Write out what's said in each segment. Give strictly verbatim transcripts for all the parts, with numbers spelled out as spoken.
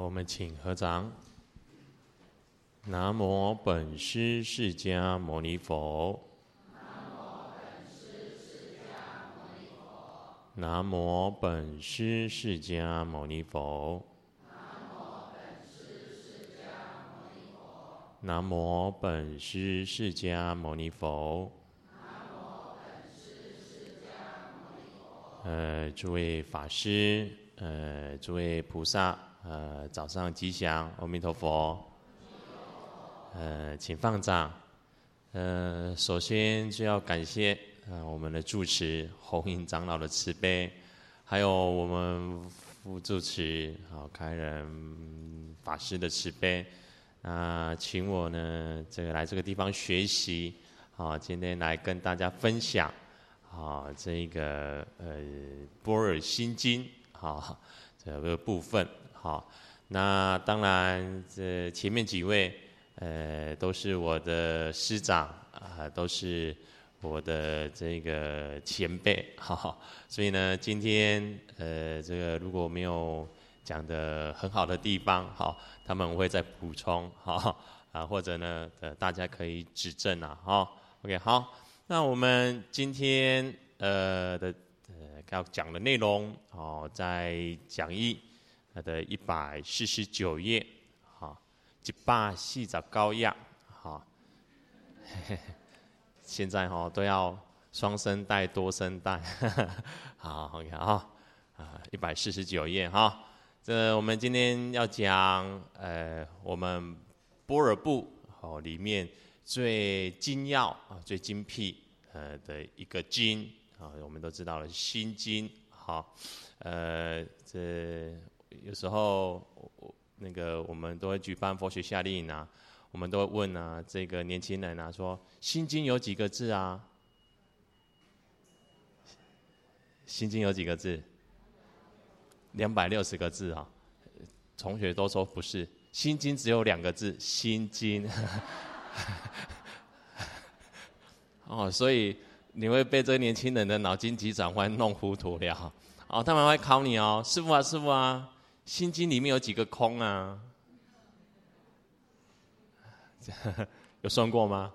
我们请合掌。南无本师释迦牟尼佛。南无本师释迦牟尼佛。南无本师释迦牟尼佛。呃，诸位法师，呃，诸位菩萨，呃，早上吉祥，阿弥陀佛。呃，请放掌。呃，首先就要感谢呃我们的住持弘印长老的慈悲，还有我们副住持好开仁法师的慈悲。那、呃、请我呢，这个来这个地方学习，好，今天来跟大家分享。啊，这个呃《般若心经》好这个部分好，那当然这前面几位呃都是我的师长啊，都是我的这个前辈好，所以呢，今天呃这个如果没有讲得很好的地方好，他们会再补充好啊，或者呢呃大家可以指正啊哈 ，OK 好。那我们今天呃的呃要讲的内容哦，在讲义的一百四十九页，好，一百四十九页，好，现在哈、哦、都要双声带、多声带，好 ，OK 啊，啊一百四十九页哈，这我们今天要讲呃我们般若部哦里面。最精要啊，最精辟呃的一个经啊，我们都知道了《心经》好，呃，这有时候那个我们都会举办佛学夏令营啊，我们都会问啊，这个年轻人啊，说《心经》有几个字啊？《心经》有几个字？两百六十个字啊！同学都说不是，《心经》只有两个字，《心经》。哦，所以你会被这个年轻人的脑筋急转弯弄糊涂了。哦，他们会考你哦，师父啊，师父啊，《心经》里面有几个空啊？有算过吗？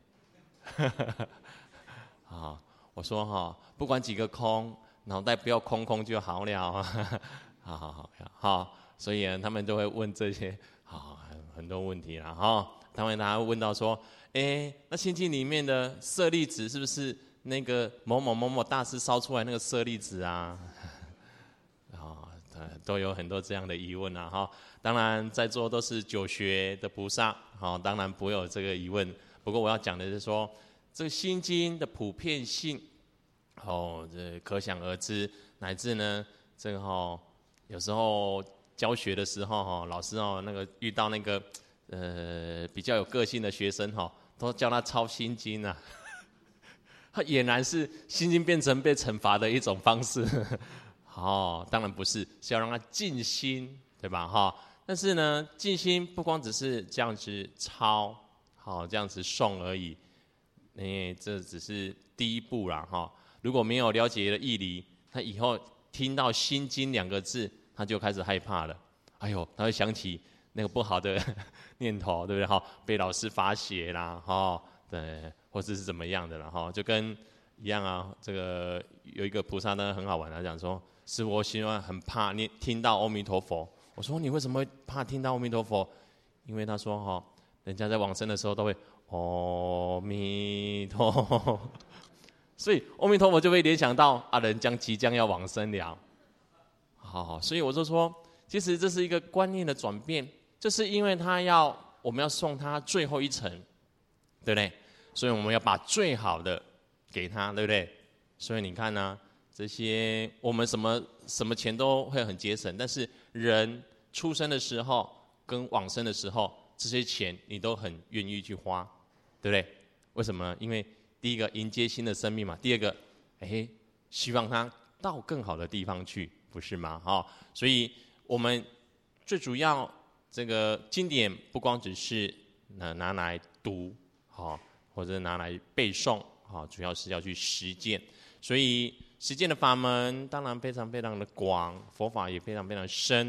啊，我说哈、哦，不管几个空，脑袋不要空空就好了。好好好，好，所以他们都会问这些好很多问题了哈。他们还会问到说，哎，那《心经》里面的舍利子是不是那个某某某某大师烧出来那个舍利子啊？啊、哦，都有很多这样的疑问啊哈。当然，在座都是九学的菩萨，好，当然不会有这个疑问。不过我要讲的是说，这个《心经》的普遍性，哦，这可想而知，乃至呢，这个哈、哦，有时候教学的时候哈，老师哦，那个遇到那个。呃，比较有个性的学生哈、哦，都叫他抄心经啊，他俨然是心经变成被惩罚的一种方式。哦，当然不是，是要让他静心，对吧？哈、哦，但是呢，静心不光只是这样子抄，好、哦、这样子诵而已，哎，这只是第一步啦哈、哦。如果没有了解了义理，他以后听到心经两个字，他就开始害怕了。哎呦，他会想起。那个不好的念头，对不对？哈，被老师罚写啦，哈，对，或者是怎么样的啦，哈，就跟一样啊。这个有一个菩萨呢，很好玩，他讲说，是我希望很怕你听到阿弥陀佛。我说你为什么会怕听到阿弥陀佛？因为他说哈，人家在往生的时候都会阿弥陀佛，所以阿弥陀佛就会联想到啊，人将即将要往生了。好，所以我就说，其实这是一个观念的转变。就是因为他要，我们要送他最后一程，对不对？所以我们要把最好的给他，对不对？所以你看呢、啊，这些我们什么什么钱都会很节省，但是人出生的时候跟往生的时候，这些钱你都很愿意去花，对不对？为什么呢？因为第一个迎接新的生命嘛，第二个，哎，希望他到更好的地方去，不是吗？哈、哦，所以我们最主要。这个经典不光只是拿拿来读，好，或者拿来背诵，好，主要是要去实践。所以实践的法门当然非常非常的广，佛法也非常非常深。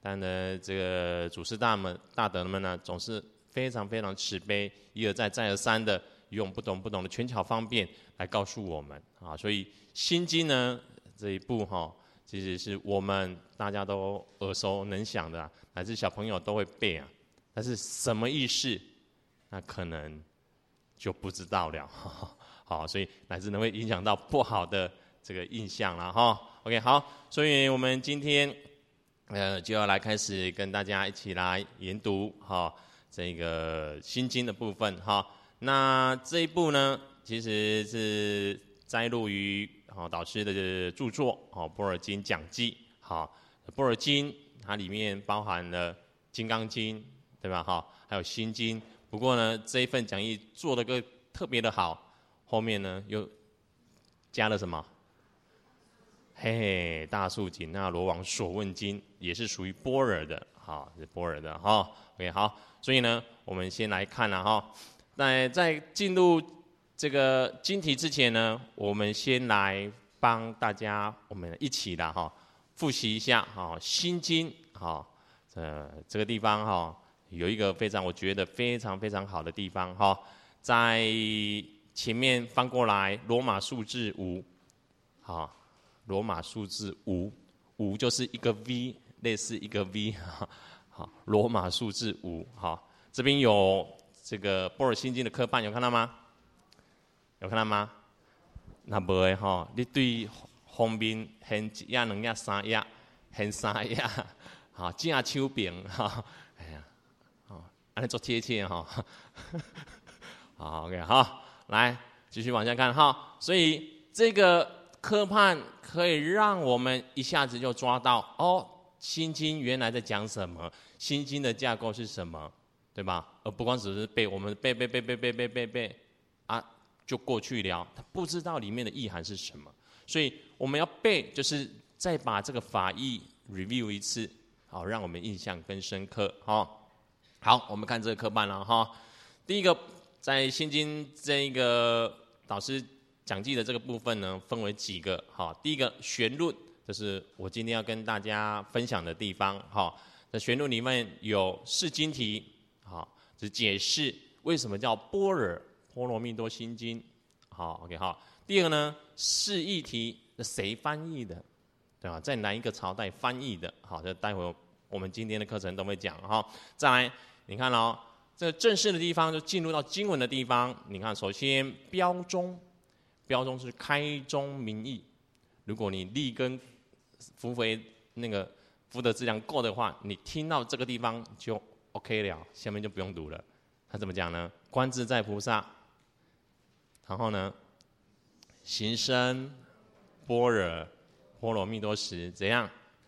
但呢，这个祖师大们大德们呢，总是非常非常慈悲，一而再再而三的用不同不同的权巧方便来告诉我们啊。所以《心经》呢这一部哈、哦，其实是我们大家都耳熟能详的、啊，乃至小朋友都会背啊。但是什么意思，那可能就不知道了。好，所以乃至呢会影响到不好的这个印象了哈。OK， 好，所以我们今天。呃，就要来开始跟大家一起来研读哈这个心经的部分哈。那这一部呢，其实是摘录于好导师的著作《好般若经讲记》。好，般若经它里面包含了《金刚经》，对吧？哈，还有《心经》。不过呢，这一份讲义做的个特别的好，后面呢又加了什么？嘿嘿，大树紧那罗王所问经也是属于般若的，好，是般若的哈。OK， 好，所以呢，我们先来看了哈。那在进入这个经题之前呢，我们先来帮大家，我们一起的哈复习一下哈《心经》哈。呃，这个地方哈有一个非常我觉得非常非常好的地方哈，在前面翻过来罗马数字五，好。罗马数字五，五就是一个 V， 类似一个 V， 好，罗马数字五，好，这边有这个《般若心经》的科判，有看到吗？有看到吗？那无的吼，你对封面现一页、两页、三页，现三页，好，正手柄，哈，哎呀，好，安尼做贴切哈，好 ，OK， 好，来继续往下看哈，所以这个。科判可以让我们一下子就抓到哦，心经原来在讲什么，心经的架构是什么，对吧？而不光只是背，我们背背背背背背背背啊，就过去了，他不知道里面的意涵是什么，所以我们要背，就是再把这个法义 review 一次，好，让我们印象更深刻。哈，好，我们看这个科判了哈。第一个，在心经这一个导师。讲记的这个部分呢，分为几个。好，第一个玄论，这是我今天要跟大家分享的地方。好，在玄论里面有释经题，好，是解释为什么叫般若波罗蜜多心经。好 ，OK， 好。第二个呢，释义题，谁翻译的，对吧？在哪一个朝代翻译的？好，这待会我们今天的课程都会讲哈。再来，你看哦，这个正式的地方就进入到经文的地方。你看，首先标中。标中是开宗明义，如果你力跟福为那个福德质量够的话，你听到这个地方就 OK 了，下面就不用读了。他怎么讲呢？观自在菩萨，然后呢，行深般若波罗蜜多时，怎样？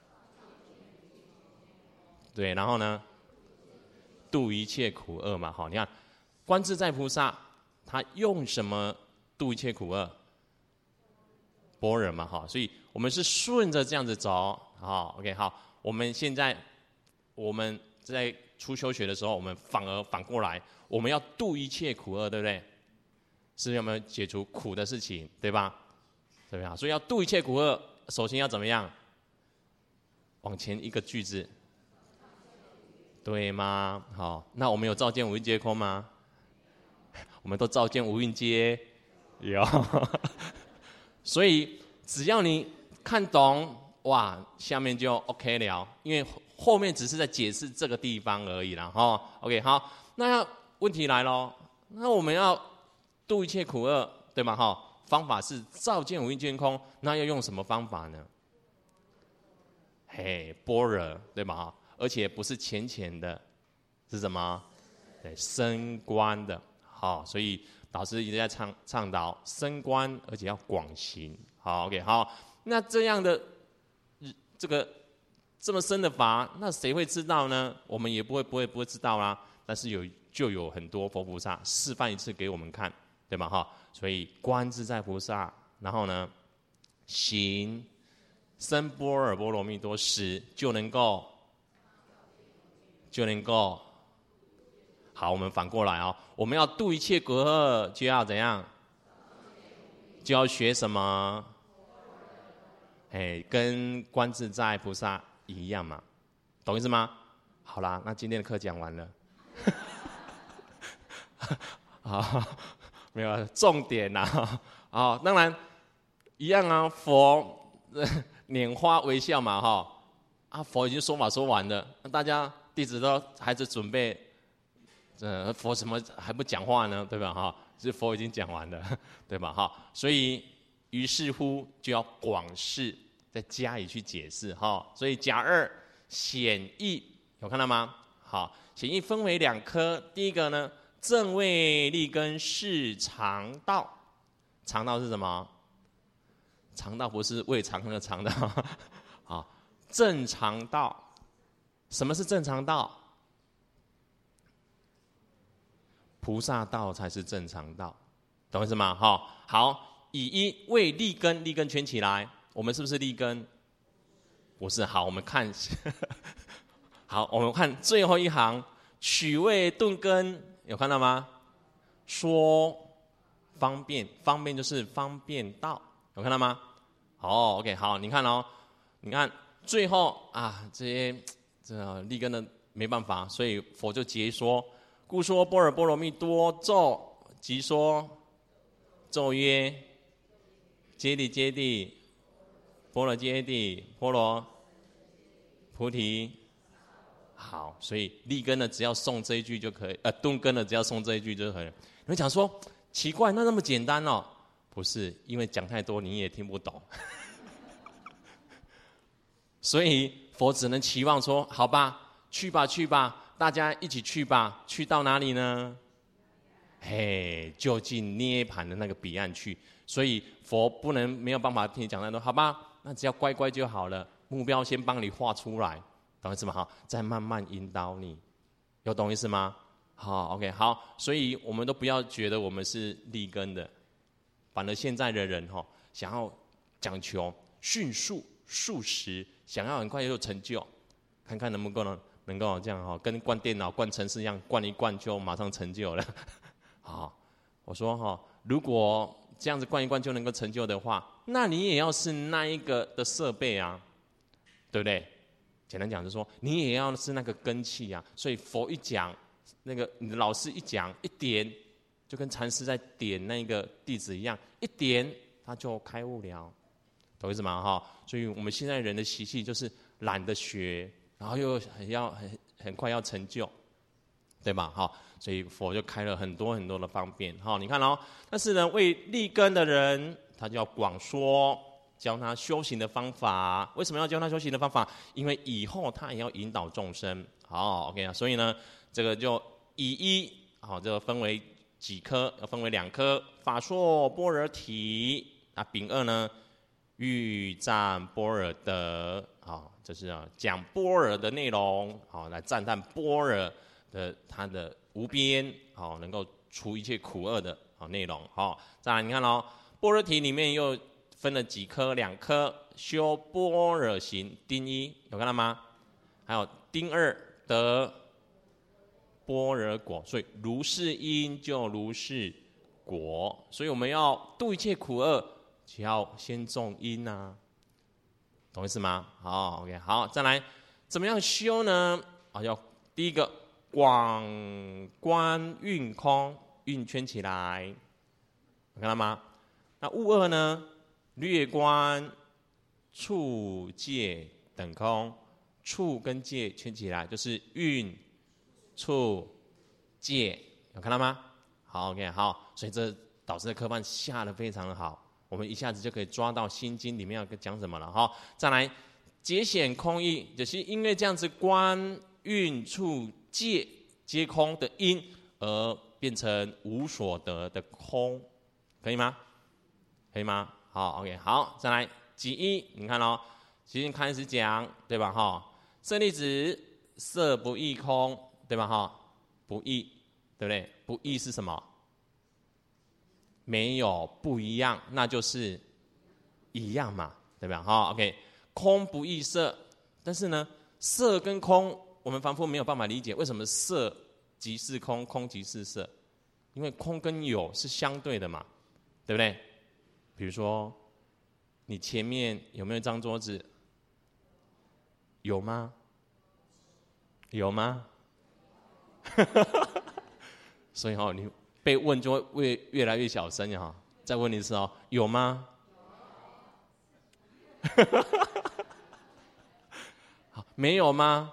对，然后呢，度一切苦厄嘛。好，你看观自在菩萨，他用什么？度一切苦厄，般若嘛，哈，所以我们是顺着这样子走，好 ，OK， 好，我们现在我们在初修学的时候，我们反而反过来，我们要度一切苦厄，对不对？是要我们解除苦的事情，对吧？对吧？所以要度一切苦厄，首先要怎么样？往前一个句子，对吗？好，那我们有照见五蕴皆空吗？我们都照见五蕴皆。有，所以只要你看懂，哇，下面就 OK 了，因为后面只是在解释这个地方而已啦，哈。OK， 好，那问题来咯，那我们要度一切苦厄，对吗？哈，方法是照见五蕴皆空，那要用什么方法呢？嘿，般若，对吧？而且不是浅浅的，是什么？对，深观的，好，所以。导师一直在倡倡导深观，而且要广行。好 ，OK， 好。那这样的这个这么深的法，那谁会知道呢？我们也不会不会不会知道啦。但是有就有很多佛菩萨示范一次给我们看，对吧？哈，所以观自在菩萨，然后呢，行深般若波罗蜜多时，就能够就能够。好，我们反过来哦，我们要度一切苦厄，就要怎样？就要学什么？哎，跟观自在菩萨一样嘛， 懂意思吗？好啦，那今天的课讲完了。好，没有重点呐。啊，当然一样啊，佛拈花微笑嘛，哈。啊，佛已经说法说完了，那大家弟子都还是准备，呃，佛什么还不讲话呢？对吧？哈，这佛已经讲完了，对吧？哈，所以于是乎就要广释，再加以去解释，哈。所以甲二显义有看到吗？好，显义分为两科，第一个呢，正位立根是肠道，肠道是什么？肠道不是胃肠那个肠道，好。正常道，什么是正常道？菩萨道才是正常道，懂意思吗？哈，好，以一为立根，立根圈起来，我们是不是立根？不是，好，我们看，好，我们看最后一行，取位顿根，有看到吗？说方便，方便就是方便道，有看到吗？哦 ，OK， 好，你看哦，你看。最后啊，这些这立根的没办法，所以佛就解说，故说般若波罗蜜多咒，即说咒曰：揭谛揭谛，波罗揭谛，波罗菩提。好，所以立根的只要诵这一句就可以，呃，顿根的只要诵这一句就可以了。你们讲说奇怪，那那么简单哦？不是，因为讲太多你也听不懂。所以佛只能期望说：好吧，去吧去吧，大家一起去吧。去到哪里呢？嘿，就近涅槃的那个彼岸去。所以佛不能没有办法听你讲太多，好吧？那只要乖乖就好了。目标先帮你画出来，懂意思吗？好，再慢慢引导你，有懂意思吗？好 ，OK， 好。所以我们都不要觉得我们是立根的，反而现在的人哈，想要讲求迅速、速食。想要很快就有成就，看看能不能能够这样哈，跟灌电脑、灌程式一样，灌一灌就马上成就了。好，我说哈，如果这样子灌一灌就能够成就的话，那你也要是那一个的设备啊，对不对？简单讲就是说，你也要是那个根器啊。所以佛一讲，那个你的老师一讲一点，就跟禅师在点那个弟子一样，一点他就开悟了。懂意思吗？哈，所以我们现在人的习气就是懒得学，然后又很要很很快要成就，对吧？哈，所以佛就开了很多很多的方便。哈，你看哦，但是呢，为立根的人，他就要广说，教他修行的方法。为什么要教他修行的方法？因为以后他也要引导众生。好 ，OK 啊，所以呢，这个就以一，好，这个分为几科，要分为两科，法说般若体。那丙二呢？欲赞般若德，好，这是啊讲般若的内容，好，来赞叹般若的它的无边，好，能够除一切苦厄的好内容，好，再来你看哦，般若体里面又分了几科，两科修般若行，丁一有看到吗？还有丁二得般若果，所以如是因就如是果，所以我们要度一切苦厄。只要先种因啊，懂意思吗？好 ，OK， 好，再来，怎么样修呢？啊，要第一个广观运空，运圈起来，看到吗？那物二呢？略观处界等空，处跟界圈起来，就是运处界，有看到吗？好 ，OK， 好，所以这导师的课范下得非常的好。我们一下子就可以抓到《心经》里面要讲什么了哈。再来，解显空义，就是因为这样子观运处界皆空的因，而变成无所得的空，可以吗？可以吗？好 ，OK， 好，再来己一，你看哦，今天开始讲，对吧？哈，舍利子，色不异空，对吧？哈，不异，对不对？不异是什么？没有不一样，那就是一样嘛，对吧？好 ，OK， 空不异色，但是呢，色跟空，我们凡夫没有办法理解，为什么色即是空，空即是色？因为空跟有是相对的嘛，对不对？比如说，你前面有没有一张桌子？有吗？ 有吗？所以哦，你被问就会越越来越小声哈。再问一次哦，有吗？好，没有吗？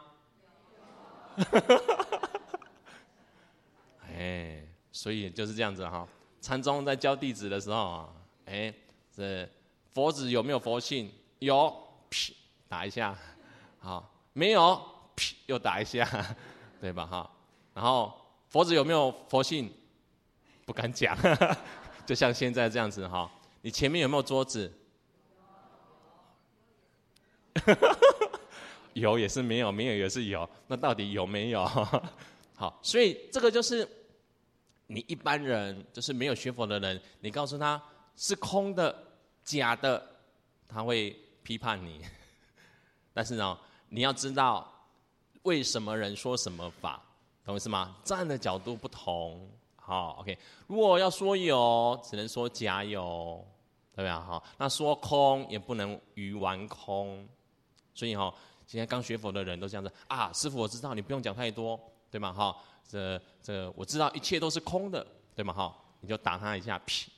哎，所以就是这样子哈。禅宗在教弟子的时候啊，哎，这佛子有没有佛性？有，噗，打一下。好，没有，噗，又打一下，对吧？哈。然后佛子有没有佛性？不敢讲，就像现在这样子哈。你前面有没有桌子？有也是没有，没有也是有。那到底有没有？好，所以这个就是你一般人，就是没有学佛的人，你告诉他是空的、假的，他会批判你。但是呢，你要知道为什么人说什么法，懂我意思吗？站的角度不同。好 ，OK。如果要说有，只能说假有，对吧？好，那说空也不能鱼丸空。所以哈，现在刚学佛的人都这样子啊，师父我知道，你不用讲太多，对吗？哈，这这我知道一切都是空的，对吗？哈，你就打他一下，屁！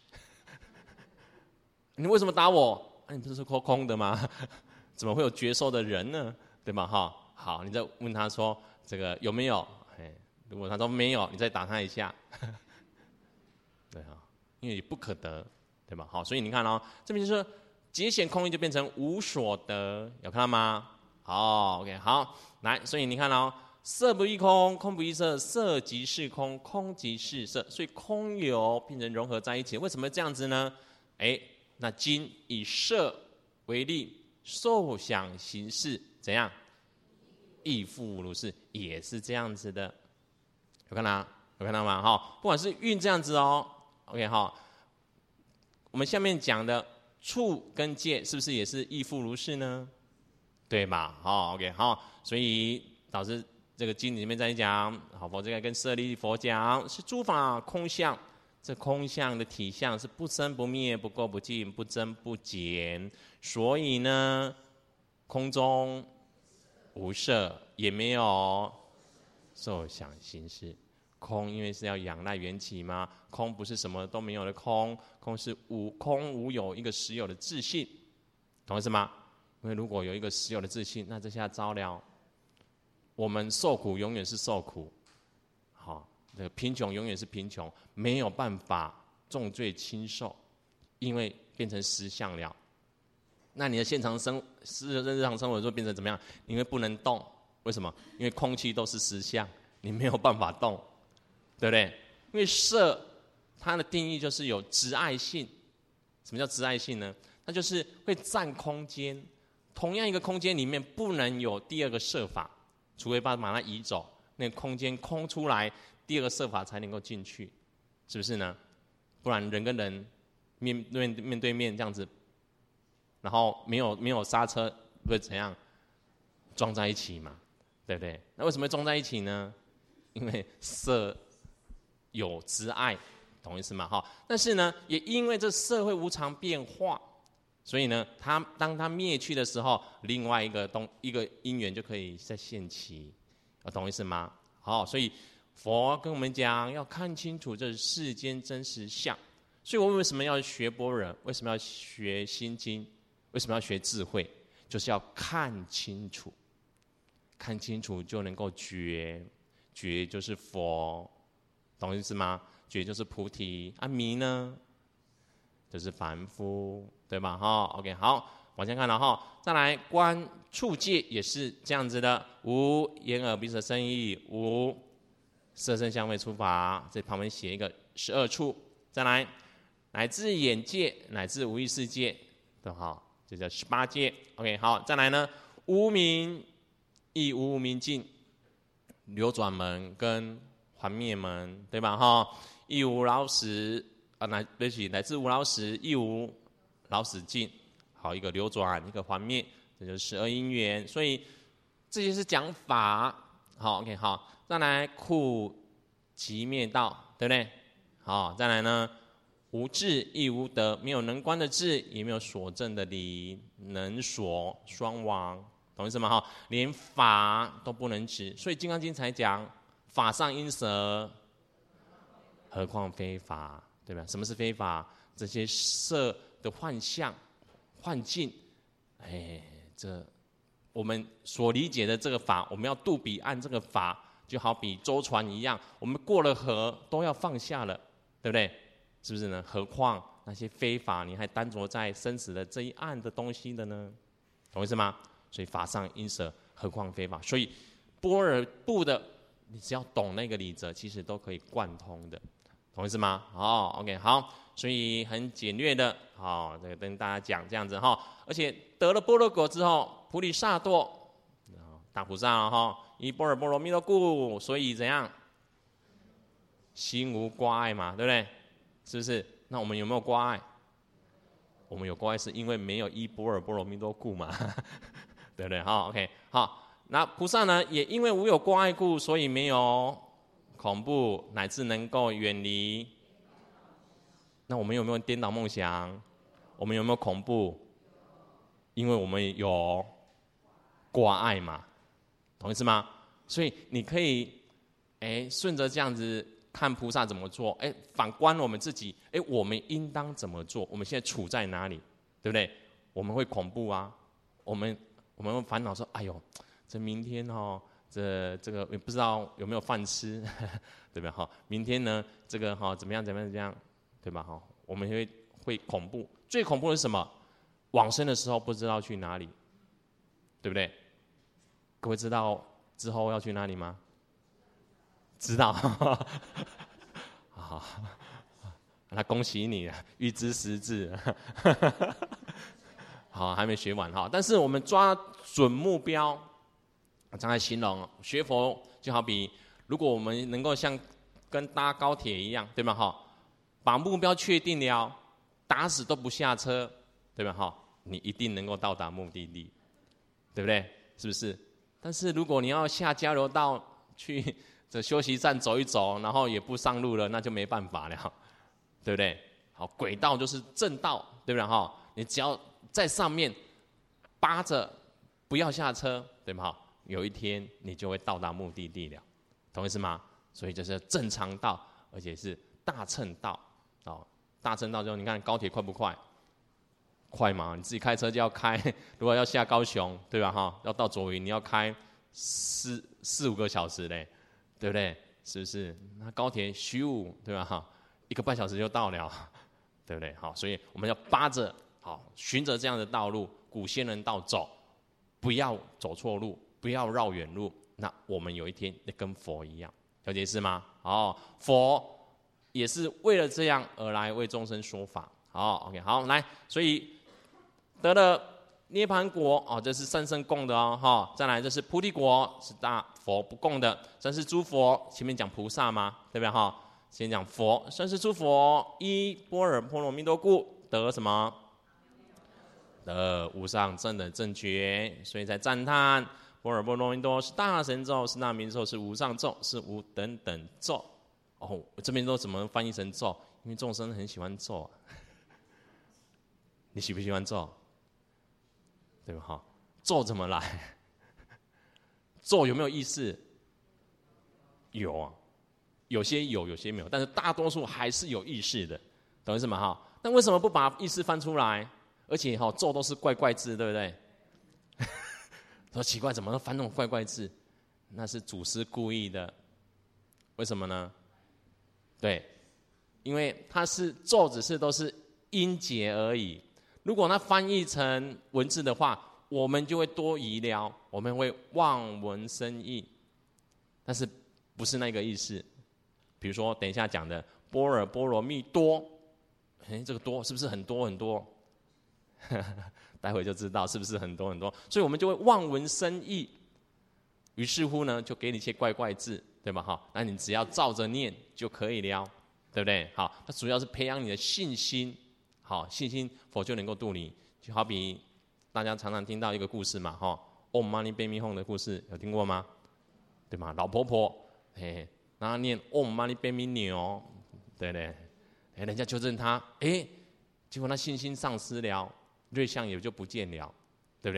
你为什么打我？啊，你不是说空的吗？怎么会有觉受的人呢？对吗？哈，好，你再问他说这个有没有？哎，如果他说没有，你再打他一下。对啊，因为不可得，对吧？好，所以你看哦，这边就是节显空义就变成无所得，有看到吗？好 ，OK， 好，来，所以你看哦，色不异空，空不异色，色即是空，空即是色，所以空有变成融合在一起。为什么这样子呢？哎，那今以色为例，受想行识怎样？亦复如是，也是这样子的，有看到？有看到吗？哈，不管是运这样子哦。OK 哈，我们下面讲的处跟界是不是也是亦复如是呢？对吧？好 ，OK 好，所以导致这个经里面在讲，好佛这个跟舍利佛讲是诸法空相，这空相的体相是不生不灭、不垢不净、不增不减，所以呢，空中无色，也没有受想行识。空因为是要仰赖缘起嘛，空不是什么都没有的空，空是无空无有一个实有的自性，懂我意思吗？因为如果有一个实有的自性，那这下糟了，我们受苦永远是受苦，好，这个贫穷永远是贫穷，没有办法重罪轻受，因为变成实相了。那你的现场生日常生活就变成怎么样？因为不能动，为什么？因为空气都是实相，你没有办法动。对不对？因为色，它的定义就是有执爱性。什么叫执爱性呢？它就是会占空间。同样一个空间里面不能有第二个色法，除非把把它移走，那个空间空出来，第二个色法才能够进去，是不是呢？不然人跟人面面面对面这样子，然后没有没有刹车，会怎样？撞在一起嘛，对不对？那为什么会撞在一起呢？因为色有执爱，懂意思吗？哈，但是呢，也因为这社会无常变化，所以呢，它当它灭去的时候，另外一个东一个因缘就可以再现起，懂意思吗？好，所以佛跟我们讲，要看清楚这世间真实相。所以我为什么要学般若？为什么要学心经？为什么要学智慧？就是要看清楚，看清楚就能够觉，觉就是佛。懂意思吗？觉就是菩提，啊迷呢，就是凡夫，对吧？哈 ，OK， 好，往前看了哈，再来观处界也是这样子的，无眼耳鼻舌身意，无色声香味触法，这旁边写一个十二处，再来乃至眼界，乃至无意识界，都好，这叫十八界。OK， 好，再来呢，无明亦无无明尽，流转门跟还灭门，对吧？哈，亦无老死啊，乃对不起，乃至无老死，亦无老死尽。好，一个流转，一个还灭，这就是十二因缘。所以这些是讲法。好 ，OK， 好，再来苦集灭道，对不对？好，再来呢，无智亦无得，没有能观的智，也没有所证的理，能所双亡，懂懂意思吗？哈，连法都不能执，所以《金刚经》才讲法上应舍，何况非法，对吧？什么是非法？这些色的幻象、幻境，哎，这我们所理解的这个法，我们要渡彼岸这个法，就好比舟船一样，我们过了河都要放下了，对不对？是不是呢？何况那些非法，你还单着在生死的这一岸的东西的呢？懂意思吗？所以法上应舍，何况非法。所以般若部的，你只要懂那个理则，其实都可以贯通的，懂意思吗？哦 ，OK， 好，所以很简略的，好、哦，这个跟大家讲这样子哈、哦。而且得了般若果之后，菩提萨埵，大菩萨哈、哦，依般若波罗蜜多故，所以怎样？心无挂碍嘛，对不对？是不是？那我们有没有挂碍？我们有挂碍是因为没有依般若波罗蜜多故嘛，对不对？好 ，OK， 好。那菩萨呢，也因为无有挂碍故，所以没有恐怖，乃至能够远离。那我们有没有颠倒梦想？我们有没有恐怖？因为我们有挂碍嘛，懂意思吗？所以你可以，哎，顺着这样子看菩萨怎么做，哎，反观我们自己，哎，我们应当怎么做？我们现在处在哪里，对不对？我们会恐怖啊，我们我们会烦恼说，哎呦，这明天哦，这这个也不知道有没有饭吃，对吧？哈，明天呢，这个哈怎么样怎么样怎么样，对吧？哈，我们会会恐怖，最恐怖的是什么？往生的时候不知道去哪里，对不对？各位知道之后要去哪里吗？知道，好，那恭喜你了，预知时至。好，还没学完哈，但是我们抓准目标。刚才形容学佛就好比，如果我们能够像跟搭高铁一样，对吗？哈，把目标确定了，打死都不下车，对吧？哈，你一定能够到达目的地，对不对？是不是？但是如果你要下交流道去这休息站走一走，然后也不上路了，那就没办法了，对不对？好，轨道就是正道，对不对？哈，你只要在上面扒着，不要下车，对吗？有一天你就会到达目的地了，懂意思吗？所以这是正常道，而且是大乘道。哦，大乘道之后，你看高铁快不快？快嘛，你自己开车就要开，如果要下高雄，对吧？哈，要到左营，你要开四四五个小时嘞，对不对？是不是？那高铁虚无，对吧？哈，一个半小时就到了，对不对？好，所以我们要扒着，好，循着这样的道路，古仙人道走，不要走错路，不要绕远路。那我们有一天也跟佛一样，了解是吗？哦，佛也是为了这样而来为众生说法。好 ，OK， 好，来，所以得了涅槃果哦，这是三圣供的哦，哈。再来，这是菩提果，是大佛不供的。三世诸佛，前面讲菩萨嘛，对不对？哈，先讲佛，三世诸佛依般若波罗蜜多故得什么？得无上正等正觉，所以才赞叹般若波罗蜜多是大神咒，是大明咒，是无上咒，是无等等咒。哦，这边都怎么翻译成咒？因为众生很喜欢咒、啊，你喜不喜欢咒？对吧？哈，咒怎么来？咒有没有意思？有啊，有些有，有些没有，但是大多数还是有意识的，懂意思吗？哈，那为什么不把意思翻出来？而且哈，咒都是怪怪字，对不对？说奇怪，怎么翻那种怪怪字？那是祖师故意的，为什么呢？对，因为它是咒，只是都是音节而已。如果它翻译成文字的话，我们就会多疑了，我们会望文生义，但是不是那个意思。比如说等一下讲的般若波罗蜜多，哎，这个多是不是很多很多？待会就知道是不是很多很多，所以我们就会望文生义。于是乎呢，就给你一些怪怪字，对吧？好，那你只要照着念就可以了，对不对？好，它主要是培养你的信心。好，信心佛就能够度你。就好比大家常常听到一个故事嘛，哈 ，Om Mani Padme Hum 的故事有听过吗？对吗？老婆婆，嘿，然后念 Om Mani Padme Hum，对不对？哎，人家纠正他，哎，结果他信心丧失了，瑞相也就不见了，对不对？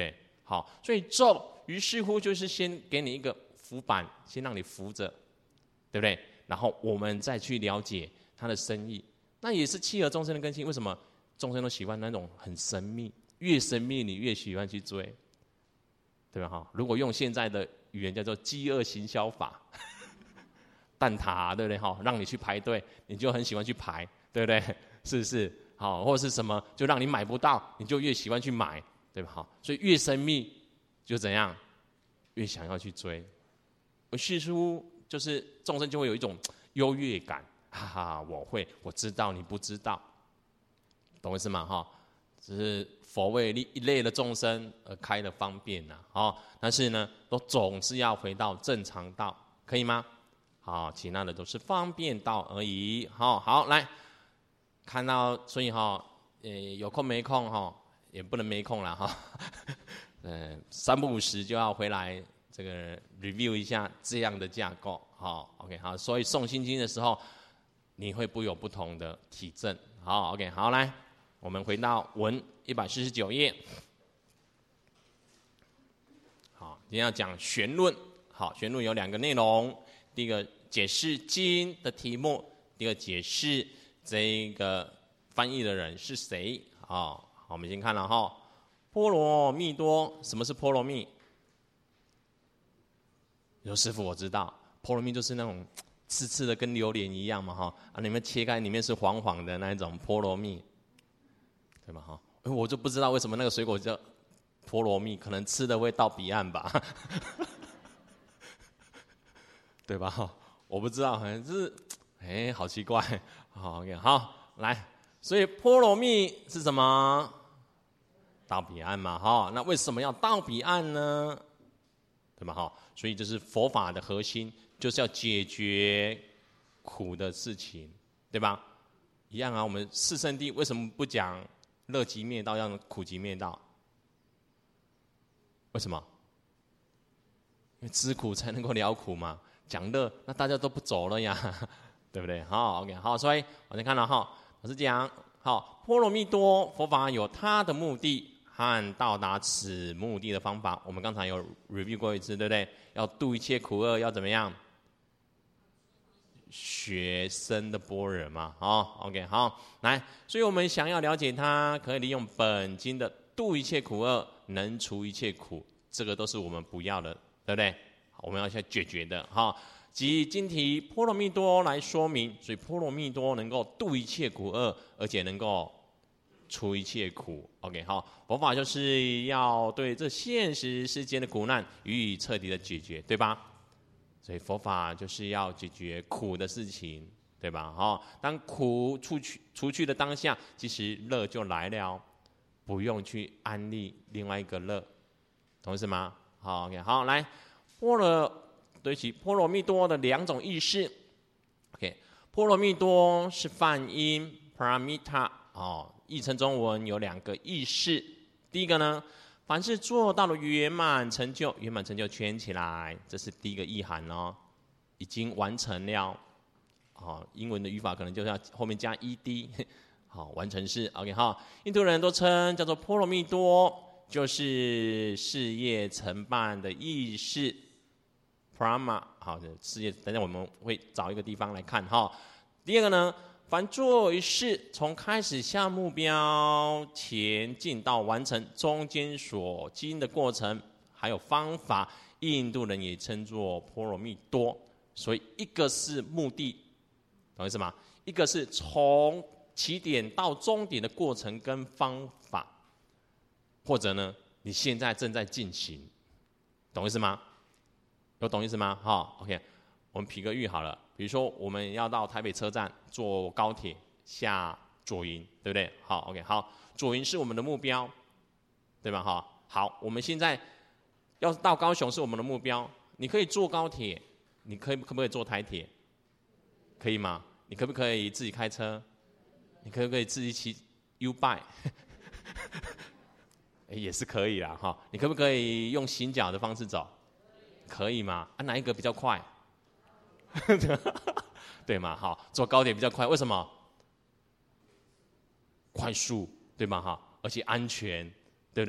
好，所以咒于是乎就是先给你一个浮板，先让你浮着，对不对？然后我们再去了解它的深意，那也是契合众生的根性。为什么众生都喜欢那种很神秘？越神秘你越喜欢去追，对吧？哈，如果用现在的语言叫做饥饿行销法，蛋挞，对不对？哈，让你去排队，你就很喜欢去排，对不对？是不是？好，或者是什么，就让你买不到，你就越喜欢去买，对吧？好，所以越神秘就怎样，越想要去追。而叙述就是众生就会有一种优越感，哈哈，我会，我知道，你不知道，懂我意思吗？哈。只是佛为一类的众生而开的方便呐、啊，哦，但是呢，都总是要回到正常道，可以吗？好，其他的都是方便道而已。好，好，来看到，所以哈，呃，有空没空哈，也不能没空了哈，呃，三不五时就要回来这个 review 一下这样的架构。好 ，OK， 好，所以诵心经的时候，你会不有不同的体证。好 ，OK， 好，来。我们回到文一百四十九页，好，今天要讲玄论。好，玄论有两个内容，第一个解释经的题目，第二个解释这个翻译的人是谁。好，我们先看了哈，波罗蜜多，什么是波罗蜜？你说师父我知道，波罗蜜就是那种刺刺的，跟榴莲一样嘛哈，啊，你们切开里面是黄黄的那一种波罗蜜。对吧？哈，我就不知道为什么那个水果叫波罗蜜，可能吃的会到彼岸吧，对吧？哈，我不知道，好像是，哎，好奇怪。好 ，OK， 好，来，所以波罗蜜是什么？到彼岸嘛，哈，那为什么要到彼岸呢？对吧？哈，所以这是佛法的核心，就是要解决苦的事情，对吧？一样啊，我们四圣谛为什么不讲乐极灭道，要苦极灭道？为什么？因为知苦才能够了苦嘛。讲乐，那大家都不走了呀，对不对？好 ，OK， 好，所以我先看到哈，老师讲，好，波罗蜜多佛法有它的目的和到达此目的的方法。我们刚才有 review 过一次，对不对？要度一切苦厄，要怎么样？学生的般若嘛，好 ，OK， 好，来，所以我们想要了解它，可以利用本经的度一切苦厄，能除一切苦，这个都是我们不要的，对不对？我们要去解决的，哈。即经题波罗蜜多来说明，所以波罗蜜多能够度一切苦厄，而且能够除一切苦。OK， 好，佛法就是要对这现实世间的苦难予以彻底的解决，对吧？所以佛法就是要解决苦的事情，对吧？哈，当苦出去除去的当下，其实乐就来了，不用去安利另外一个乐，懂意思吗？好 ，OK， 好，来，波罗对不起，波罗蜜多的两种意思 ，OK， 波罗蜜多是梵音 Paramita 哦，译成中文有两个意思，第一个呢。凡是做到了圆满成就，圆满成就圈起来，这是第一个意涵哦，已经完成了。哦，英文的语法可能就是要后面加 ed， 好，完成式 ，OK 哈。印度人都称叫做波罗蜜多，就是事业成办的意思。Prama， 好的事业，等等我们会找一个地方来看哈。第二个呢？凡做一事，从开始向目标前进到完成，中间所经的过程还有方法，印度人也称作波罗蜜多。所以一个是目的，懂意思吗？一个是从起点到终点的过程跟方法，或者呢，你现在正在进行，懂意思吗？有懂意思吗？好 ，OK， 我们比个喻好了。比如说，我们要到台北车站坐高铁下左营，对不对？好 ，OK， 好，左营是我们的目标，对吧？哈，好，我们现在要到高雄是我们的目标，你可以坐高铁，你可以可不可以坐台铁？可以吗？你可不可以自己开车？你可不可以自己骑 U-Bike？ 也是可以啦，哈。你可不可以用行脚的方式走？可以吗？啊，哪一个比较快？对嘛？好，坐高铁比较快，为什么？快速，对吗？哈，而且安全，对不对？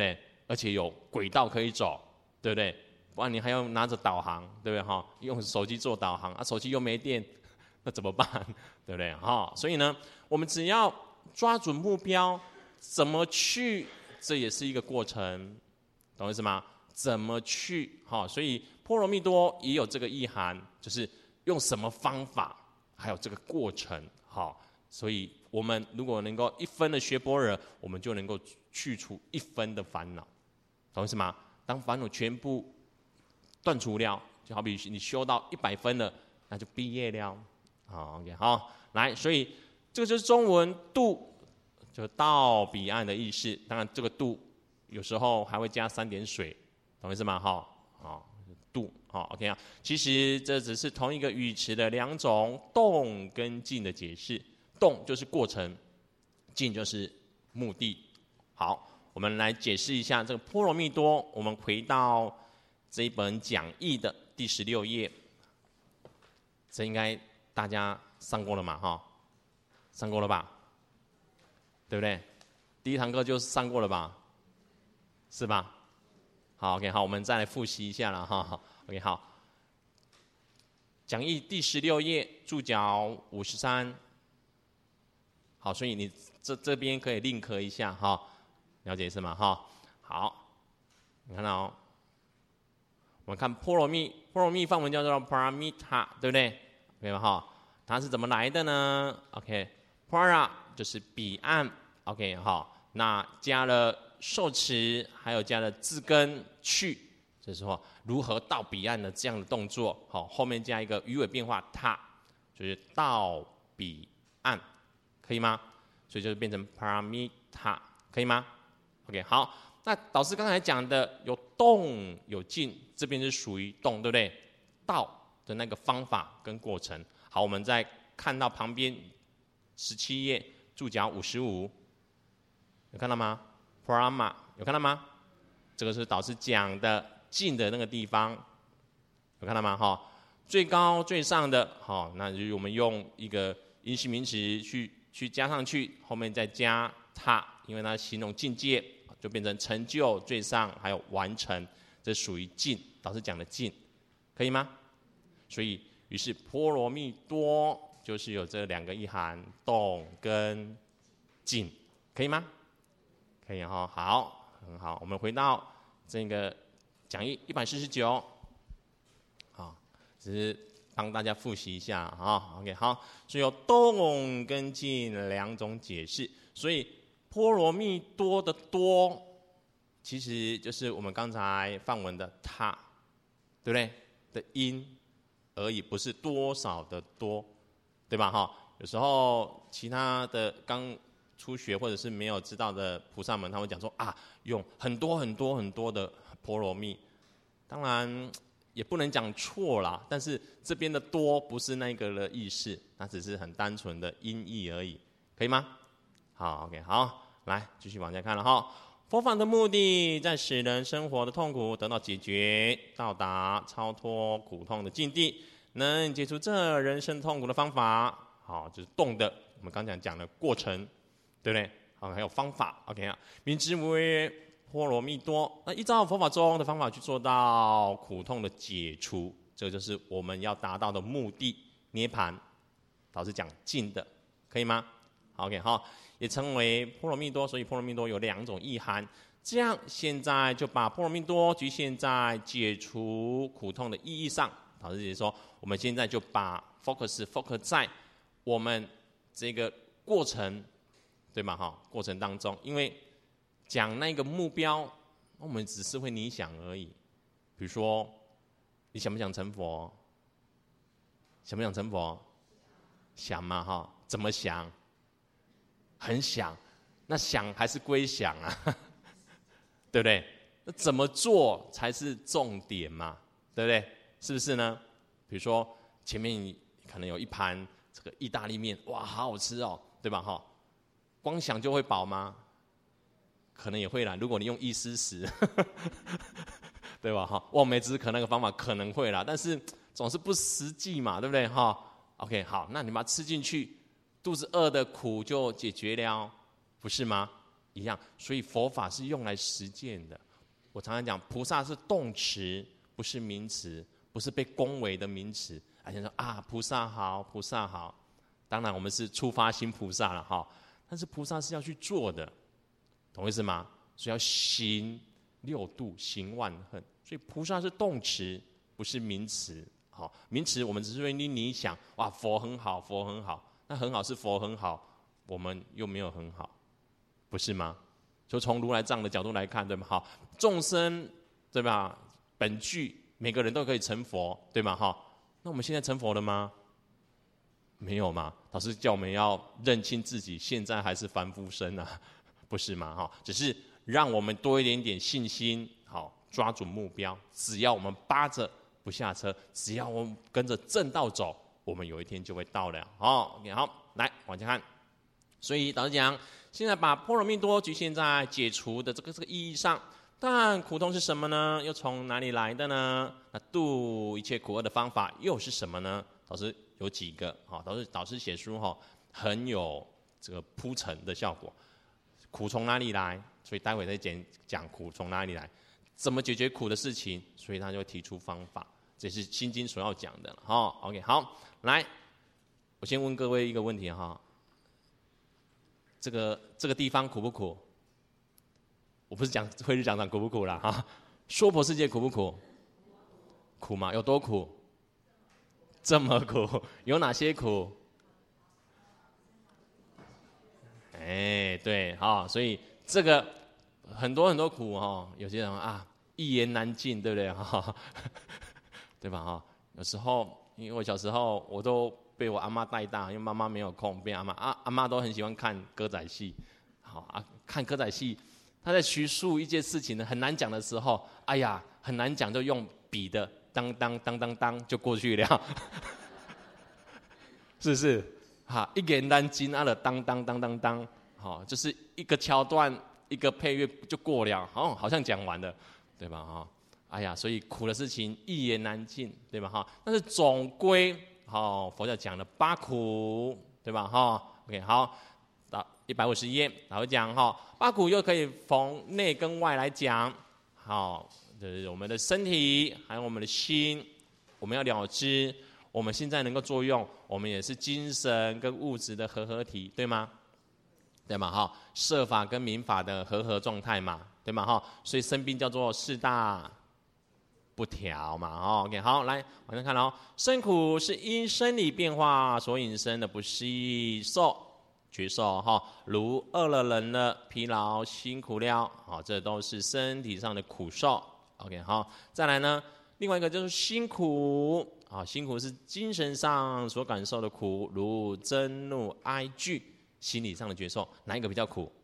而且有轨道可以走，对不对？不然你还要拿着导航，对不对哈？用手机做导航啊，手机又没电，那怎么办？对不对哈？所以呢，我们只要抓准目标，怎么去，这也是一个过程，懂我意思吗？怎么去？哈，所以波罗蜜多也有这个意涵，就是用什么方法，还有这个过程，好，所以我们如果能够一分的学般若，我们就能够去除一分的烦恼，懂我意思吗？当烦恼全部断除了，就好比你修到一百分了，那就毕业了。好 ，OK， 好，来，所以这个就是中文渡，就到彼岸的意思。当然，这个渡有时候还会加三点水，懂我意思吗？哈，好，渡，好 ，OK 啊。其实这只是同一个语词的两种动跟静的解释。动就是过程，静就是目的。好，我们来解释一下这个波罗蜜多。我们回到这一本讲义的第十六页，这应该大家上过了嘛？哈，上过了吧？对不对？第一堂课就上过了吧？是吧？好 ，OK， 好，我们再来复习一下了哈。OK， 好，讲义第十六页注脚五十三。好，所以你这这边可以 link 一下哈，了解是吗？哈，好，你看到、哦，我们看波罗蜜，波罗蜜梵文叫做 paramita， 对不对？对吧？哈，它是怎么来的呢 ？OK，para 就是彼岸 ，OK， 好，那加了受词，还有加了字根去，就是说如何到彼岸的这样的动作，好，后面加一个语尾变化它，就是到彼岸。可以吗？所以就变成 paramita， 可以吗 ？OK， 好。那导师刚才讲的有动有静，这边是属于动，对不对？道的那个方法跟过程。好，我们再看到旁边十七页注脚五十五，有看到吗 ？parama 有看到吗？这个是导师讲的静的那个地方，有看到吗？哈，最高最上的，好，那就是我们用一个因系名词去。去加上去，后面再加它，因为它形容境界，就变成成就、最上，还有完成，这属于静。导师讲的静，可以吗？所以，于是波罗蜜多就是有这两个意涵，动跟静，可以吗？可以哈，好，很好。我们回到这个讲义一百四十九，好，只是。帮大家复习一下啊 ，OK， 好，所以有动跟静两种解释，所以波罗蜜多的多，其实就是我们刚才梵文的它，对不对？的音而已，不是多少的多，对吧？哈，有时候其他的刚初学或者是没有知道的菩萨们，他会讲说啊，用很多很多很多的波罗蜜，当然。也不能讲错啦，但是这边的多不是那个的意思，它只是很单纯的音译而已，可以吗？好 ，OK， 好，来继续往下看了哈。佛法的目的在使人生活的痛苦得到解决，到达超脱苦痛的境地，能解除这人生痛苦的方法，好，就是动的。我们刚才讲的过程，对不对？好，还有方法 ，OK 啊，名之为波罗蜜多，那依照佛法中的方法去做到苦痛的解除，这就是我们要达到的目的。涅槃，导师讲静的，可以吗 ？OK， 好，也称为波罗蜜多，所以波罗蜜多有两种意涵。这样，现在就把波罗蜜多局限在解除苦痛的意义上。导师也说，我们现在就把 focus focus 在我们这个过程，对吗？哈，过程当中，因为讲那个目标，我们只是会你想而已。比如说，你想不想成佛？想不想成佛？想嘛，哈，怎么想？很想，那想还是归想啊，对不对？那怎么做才是重点嘛？对不对？是不是呢？比如说前面可能有一盘这个意大利面，哇，好好吃哦，对吧？哈，光想就会饱吗？可能也会啦，如果你用意思时，对吧？哈，望梅止渴那个方法可能会啦，但是总是不实际嘛，对不对？哈 ，OK， 好，那你把它吃进去，肚子饿的苦就解决了，不是吗？一样，所以佛法是用来实践的， 我常常讲，菩萨是动词，不是名词，不是被恭维的名词。而且说啊，菩萨好，菩萨好。当然，我们是出发心菩萨了哈，但是菩萨是要去做的，懂我意思吗？所以要行六度，行万恨。所以菩萨是动词，不是名词。好，名词我们只是为你你想，哇，佛很好，佛很好，那很好是佛很好，我们又没有很好，不是吗？就从如来藏的角度来看，对吗？好，众生，对吧？本具每个人都可以成佛，对吗？哈，那我们现在成佛了吗？没有嘛？老师叫我们要认清自己，现在还是凡夫身啊，不是吗？哈，只是让我们多一点点信心，好，抓准目标。只要我们扒着不下车，只要我们跟着正道走，我们有一天就会到了。好 ，OK， 好，来往前看。所以导师讲，现在把波罗蜜多局限在解除的这个这个意义上。但苦痛是什么呢？又从哪里来的呢？那度一切苦厄的方法又是什么呢？导师有几个，好，导师导师写书哈，很有这个铺陈的效果。苦从哪里来？所以待会再讲讲苦从哪里来，怎么解决苦的事情，所以他就会提出方法，这是心经所要讲的了哈。OK， 好，来，我先问各位一个问题哈，这个这个地方苦不苦？我不是讲慧日讲堂苦不苦啦哈，娑婆世界苦不苦？苦吗？有多苦？这么苦，有哪些苦？哎，对，好，所以这个很多很多苦哈，有些人啊一言难尽，对不对哈？对吧哈？有时候因为我小时候我都被我阿嬷带大，因为妈妈没有空，被阿嬷啊阿嬷都很喜欢看歌仔戏，好啊，看歌仔戏。他在叙述一件事情呢，很难讲的时候，哎呀，很难讲，就用笔的当当当当当就过去了，是不是？哈，一言难尽啊的当当当当当，好，就是一个桥段，一个配乐就过了，哦，好像讲完了，对吧？哈，哎呀，所以苦的事情一言难尽，对吧？哈，但是总归，好，佛教讲了八苦，对吧？哈 ，OK， 好。一百五十页，然后讲哈，八苦又可以从内跟外来讲，好，就是我们的身体，还有我们的心，我们要了知，我们现在能够作用，我们也是精神跟物质的合合体，对吗？对吗？哈，色法跟民法的合合状态嘛，对吗？哈，所以生病叫做四大不调嘛，哦 ，OK， 好，来往下看哦，生苦是因生理变化所引生的不适受。觉受哈，如饿了、冷了、疲劳、辛苦了，好，这都是身体上的苦受。OK， 好，再来呢，另外一个就是辛苦，啊，辛苦是精神上所感受的苦，如憎怒、哀惧，心理上的觉受，哪一个比较苦？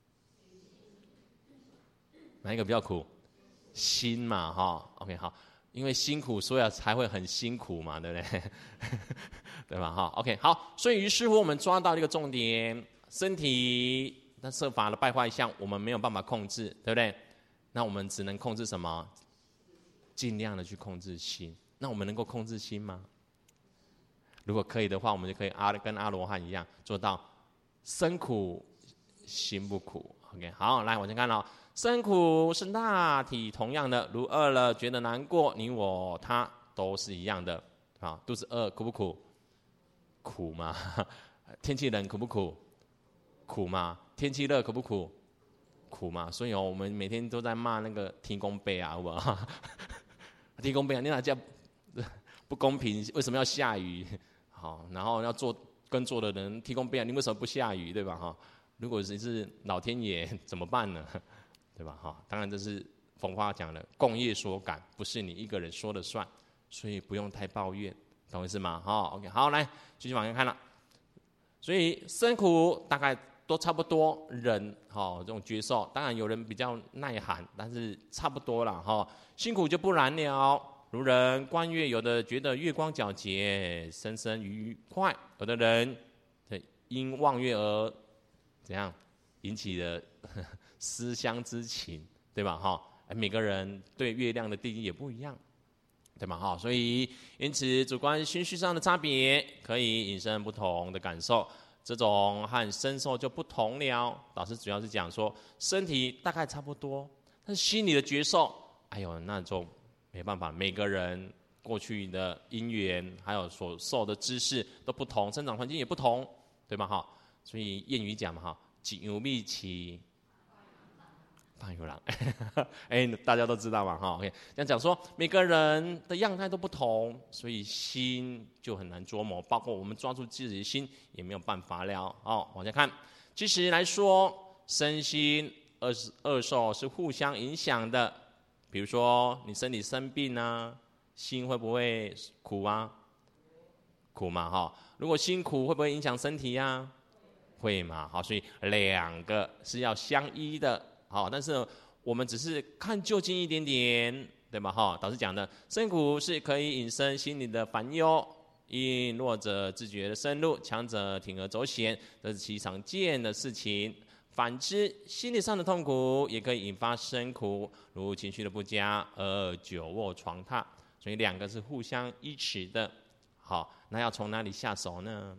哪一个比较苦？心嘛，哈 ，OK， 好，因为辛苦，所以才会很辛苦嘛，对不对？对吧？哈 ，OK， 好，所以于是乎我们抓到一个重点，身体那设法的败坏相，我们没有办法控制，对不对？那我们只能控制什么？尽量的去控制心。那我们能够控制心吗？如果可以的话，我们就可以阿跟阿罗汉一样，做到身苦心不苦。OK， 好，来往前看了、哦，身苦是大体同样的，如饿了觉得难过，你我他都是一样的。啊，肚子饿苦不苦？苦嘛。天气冷苦不苦？苦嘛。天气热苦不苦？苦嘛。所以哦，我们每天都在骂那个天公伯啊，好不好？天公伯啊，你哪叫不公平？为什么要下雨？好，然后要做耕作的人，天公伯啊，你为什么不下雨？对吧？哈，如果你是老天爷怎么办呢？对吧？哈，当然这是佛法讲的，共业所感，不是你一个人说了算。所以不用太抱怨，懂我意思吗？好 ，OK， 好，来继续往下看了。所以生苦大概都差不多，人哈这种觉受，当然有人比较耐寒，但是差不多了哈。辛苦就不然了，如人观月，有的觉得月光皎洁，深深愉快；有的人因望月而怎样引起了思乡之情，对吧？哈，每个人对月亮的定义也不一样。对吗？哈，所以因此主观心绪上的差别，可以引申不同的感受，这种和身受就不同了。老师主要是讲说，身体大概差不多， 但是心里的觉受，哎呦，那就没办法。每个人过去的因缘，还有所受的知识都不同，生长环境也不同，对吧？哈，所以谚语讲嘛，哈，一样米奇，半有狼，哎，大家都知道嘛，哈。OK， 这样讲说，每个人的样态都不同，所以心就很难捉摸，包括我们抓住自己的心也没有办法了。哦，往下看，其实来说，身心二二受是互相影响的。比如说，你身体生病啊，心会不会苦啊？苦嘛，哈。如果心苦，会不会影响身体呀、啊？会嘛，好，所以两个是要相依的。好，但是我们只是看就近一点点，对吗？哈，导师讲的，身苦是可以引生心理的烦忧，因弱者自觉的深入，强者铤而走险，这是其常见的事情。反之，心理上的痛苦也可以引发身苦，如情绪的不佳而久卧床榻，所以两个是互相依持的。好，那要从哪里下手呢？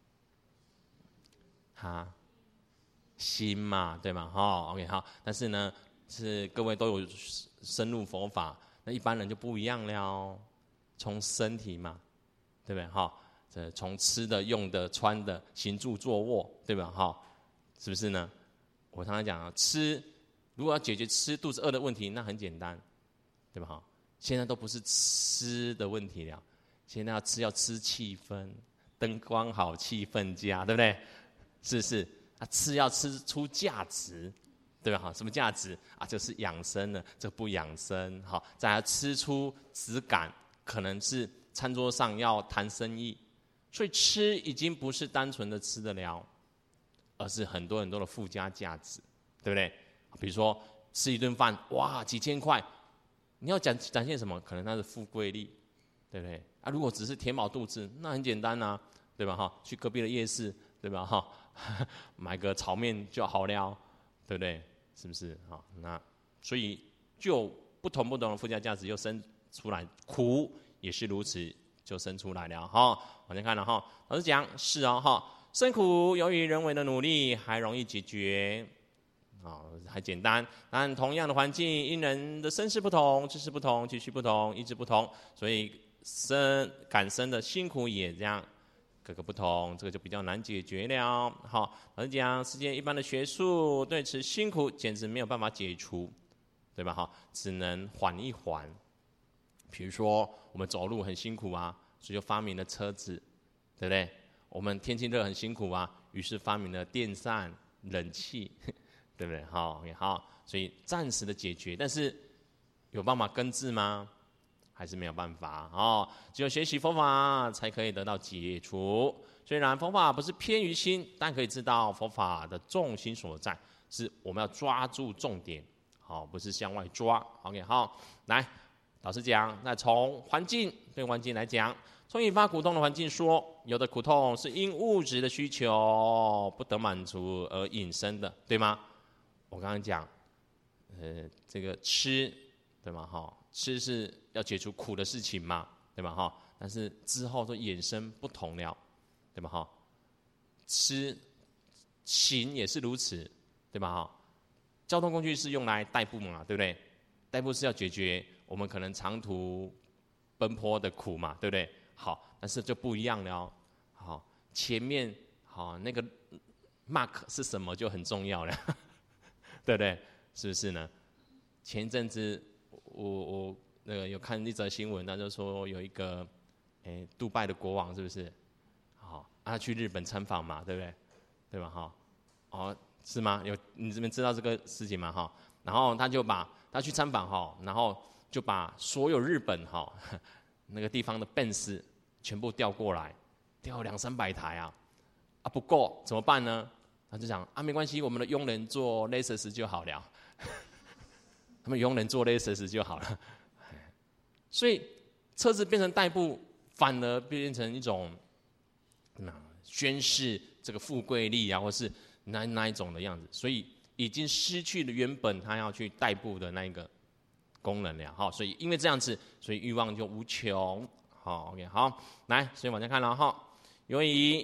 哈。心嘛，对吗？哈 ，OK， 好。但是呢，是各位都有深入佛法，那一般人就不一样了。从身体嘛，对不对？哈，这从吃的、用的、穿的、行住坐卧，对吧？哈，是不是呢？我常常讲啊，吃如果要解决吃肚子饿的问题，那很简单，对吧？哈，现在都不是吃的问题了，现在要吃要吃气氛，灯光好，气氛佳，对不对？是不是？啊，吃要吃出价值，对吧？哈，什么价值啊？就是养生了，这不养生。好，再来吃出质感，可能是餐桌上要谈生意，所以吃已经不是单纯的吃得了，而是很多很多的附加价值，对不对？比如说吃一顿饭，哇，几千块，你要展展现什么？可能它是富贵力，对不对？啊，如果只是填饱肚子，那很简单啊，对吧？哈，去隔壁的夜市，对吧？哈。买个炒面就好了，对不对？是不是？好，那所以就不同不同的附加价值又生出来，苦也是如此，就生出来了哈。往前看了哈，老师讲是哦哈，生苦由于人为的努力还容易解决，啊，还简单。但同样的环境，因人的身世不同、知识不同、情绪不同、意志不同，所以生感生的辛苦也这样。各个不同，这个就比较难解决了。好，老实讲，世界一般的学术对此辛苦简直没有办法解除，对吧？哈，只能缓一缓。比如说，我们走路很辛苦啊，所以就发明了车子，对不对？我们天气热很辛苦啊，于是发明了电扇、冷气，对不对？好，好，所以暂时的解决，但是有办法根治吗？还是没有办法哦，只有学习佛法才可以得到解除。虽然佛法不是偏于心，但可以知道佛法的重心所在，是我们要抓住重点，好，不是向外抓。OK， 好，来，老师讲，那从环境对环境来讲，从引发苦痛的环境说，有的苦痛是因物质的需求不得满足而引生的，对吗？我刚刚讲，呃，这个吃，对吗？哈。吃是要解除苦的事情嘛，对吧？哈，但是之后都衍生不同了，对吧？哈，吃行也是如此，对吧？哈，交通工具是用来代步嘛，对不对？代步是要解决我们可能长途奔波的苦嘛，对不对？好，但是就不一样了。好，前面好那个 mark 是什么就很重要了，对不对？是不是呢？前一阵子。我我那个有看一则新闻，他就说有一个，诶，杜拜的国王是不是？好，他去日本参访嘛，对不对？对吧？哈，哦，是吗？有你这边知道这个事情吗？哈，然后他就把他去参访哈，然后就把所有日本哈那个地方的Benz全部调过来，调两三百台啊，啊不够怎么办呢？他就讲啊，没关系，我们的佣人做 Lexus 就好了。他们佣人做Lexus就好了，所以车子变成代步，反而变成一种那宣示这个富贵力啊，或是那那一种的样子，所以已经失去了原本他要去代步的那一个功能了。好，所以因为这样子，所以欲望就无穷。好 ，OK， 好，来，所以往下看了哈。由于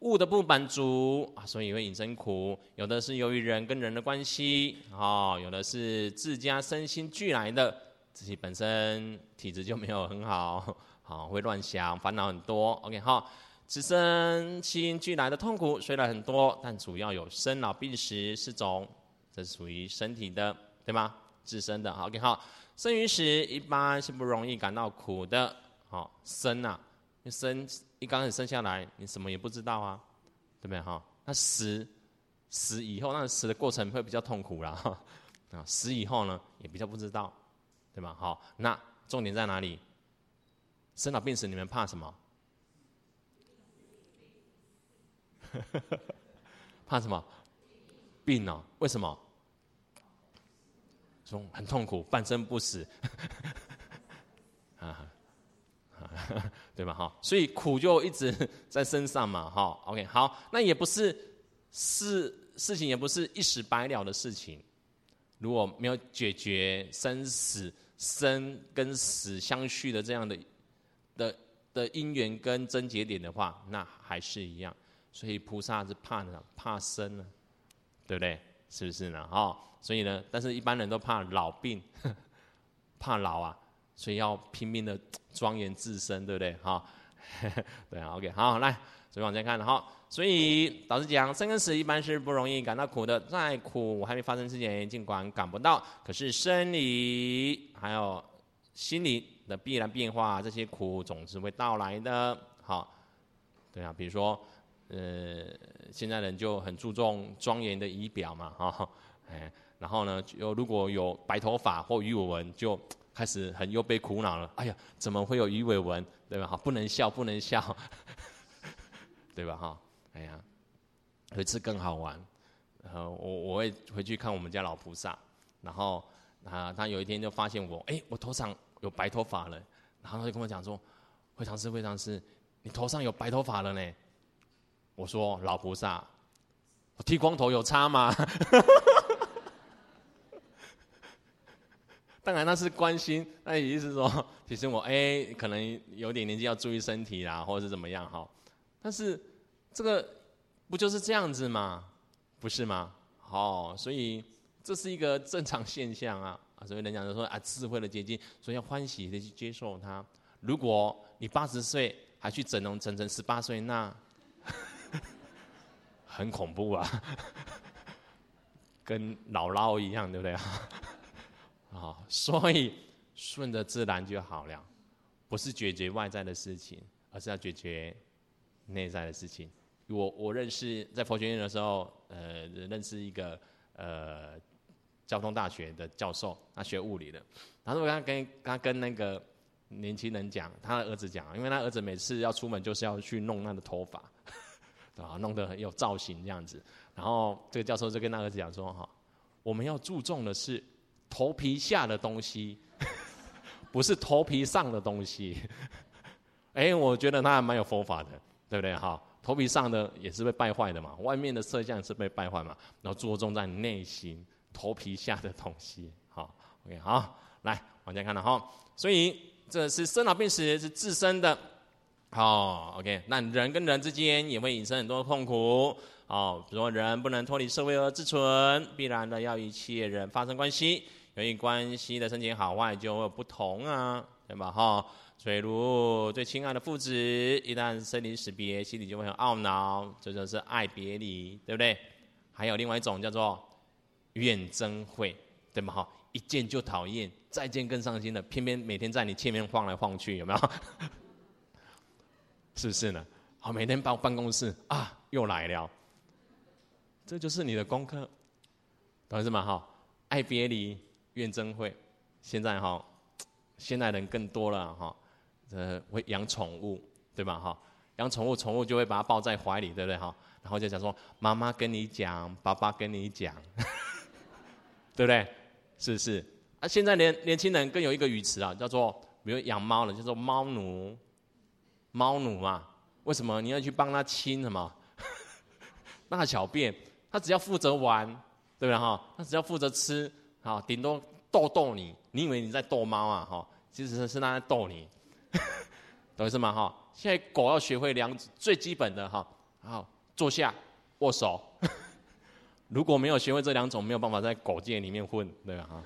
物的不满足啊，所以会引生苦；有的是由于人跟人的关系啊，有的是自家身心俱来的，自己本身体质就没有很好，好会乱想，烦恼很多。OK 好，自身心俱来的痛苦虽然很多，但主要有生老病死四种，这是属于身体的，对吗？自身的。OK 好，生于时一般是不容易感到苦的。好，生啊，生一刚开始生下来，你什么也不知道啊，对不对哈？那死死以后，那死的过程会比较痛苦啦。啊，死以后呢，也比较不知道，对吧？好，那重点在哪里？生老病死，你们怕什么？怕什么？病哦？为什么？说很痛苦，半生不死，啊，对吧？哈，所以苦就一直在身上嘛，哈。OK， 好，那也不是事事情，也不是一时百了的事情。如果没有解决生死、生跟死相续的这样的的的因缘跟症结点的话，那还是一样。所以菩萨是怕呢，怕生呢，对不对？是不是呢？哈，所以呢，但是一般人都怕老病，怕老啊，所以要拼命的庄严自身，对不对？哈，对啊 ，OK， 好，来，所以往前看了哈。所以导师讲，生跟死一般是不容易感到苦的，在苦还没发生之前，尽管感不到，可是生理还有心理的必然变化，这些苦总是会到来的。好，对啊，比如说。呃，现在人就很注重庄严的仪表嘛，哈，哎，然后呢，就如果有白头发或鱼尾纹，就开始很忧悲苦恼了。哎呀，怎么会有鱼尾纹？对吧？哈，不能笑，不能笑，对吧？哈，哎呀，有一次更好玩，呃，我我会回去看我们家老菩萨，然后他他有一天就发现我，哎，我头上有白头发了，然后他就跟我讲说，会长师，会长师，你头上有白头发了呢。我说老菩萨，我剃光头有差吗？当然那是关心，那也就是说提醒我，哎，可能有点年纪要注意身体啦，或者是怎么样哈。但是这个不就是这样子吗？不是吗？哦，所以这是一个正常现象啊。所以人讲就说啊，智慧的结晶，所以要欢喜的去接受它。如果你八十岁还去整容整成十八岁，那很恐怖啊，跟姥姥一样，对不对？啊，所以顺着自然就好了，不是解决外在的事情，而是要解决内在的事情。我我认识在佛学院的时候，呃，认识一个呃交通大学的教授，他学物理的，然后我他跟他跟那个年轻人讲，他的儿子讲，因为他儿子每次要出门就是要去弄他的头发。啊，弄得很有造型这样子，然后这个教授就跟那儿子讲说：“哈，我们要注重的是头皮下的东西，不是头皮上的东西。”哎，我觉得他还蛮有佛法的，对不对？哈，头皮上的也是被败坏的嘛，外面的色相是被败坏嘛，然后注重在内心头皮下的东西。好 ，OK， 好，来往前看了哈，所以这是生老病死是自身的。好、oh, ，OK， 那人跟人之间也会引生很多痛苦。哦，比如说人不能脱离社会而自存，必然的要与一切人发生关系，由于关系的深浅好坏就会有不同啊，对吧？哈，所以如最亲爱的父子，一旦生离死别，心里就会很懊恼，这就是爱别离，对不对？还有另外一种叫做怨憎会，对吗？哈，一见就讨厌，再见更伤心的，偏偏每天在你前面晃来晃去，有没有？是不是呢？好，每天到办公室啊，又来了，这就是你的功课，懂是吗？哈，爱别离，怨憎会。现在哈，现在人更多了哈，呃，会养宠物，对吧？哈，养宠物，宠物就会把它抱在怀里，对不对？哈，然后就讲说，妈妈跟你讲，爸爸跟你讲，对不对？是不是？啊，现在年年轻人更有一个语词啊，叫做，比如养猫了，叫做猫奴。猫奴嘛，为什么你要去帮他清什么大小便？他只要负责玩，对不对哈？他只要负责吃，好，顶多逗逗你。你以为你在逗猫啊？哈，其实是他在逗你，懂意思吗？哈，现在狗要学会两最基本的哈，好， 坐下，握手。如果没有学会这两种，没有办法在狗界里面混，对吧？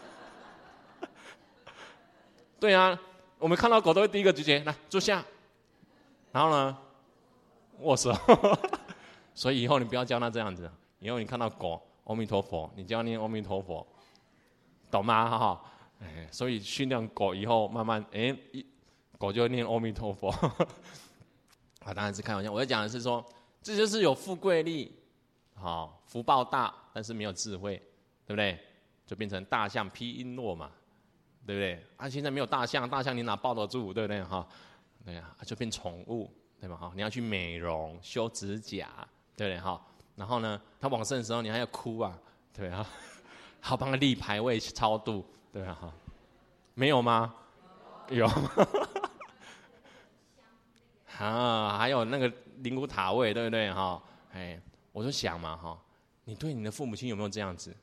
对啊，我们看到狗都会第一个直接来坐下，然后呢握手。所以以后你不要教它这样子，以后你看到狗，阿弥陀佛，你就要念阿弥陀佛，懂吗？哈，哎，所以训练狗以后慢慢，哎，狗就会念阿弥陀佛。啊，当然是开玩笑，我要讲的是说，这就是有富贵力，好，福报大，但是没有智慧，对不对？就变成大象披璎珞嘛。对不对？啊，现在没有大象，大象你哪抱得住？对不对？哈，对啊，就变宠物，对吧？哈，你要去美容、修指甲，对不对？哈，然后呢，他往生的时候，你还要哭啊，对啊，好帮他立牌位超度，对啊，哈，没有吗？有。啊，还有那个灵骨塔位，对不对？哈，哎，我就想嘛，哈，你对你的父母亲有没有这样子？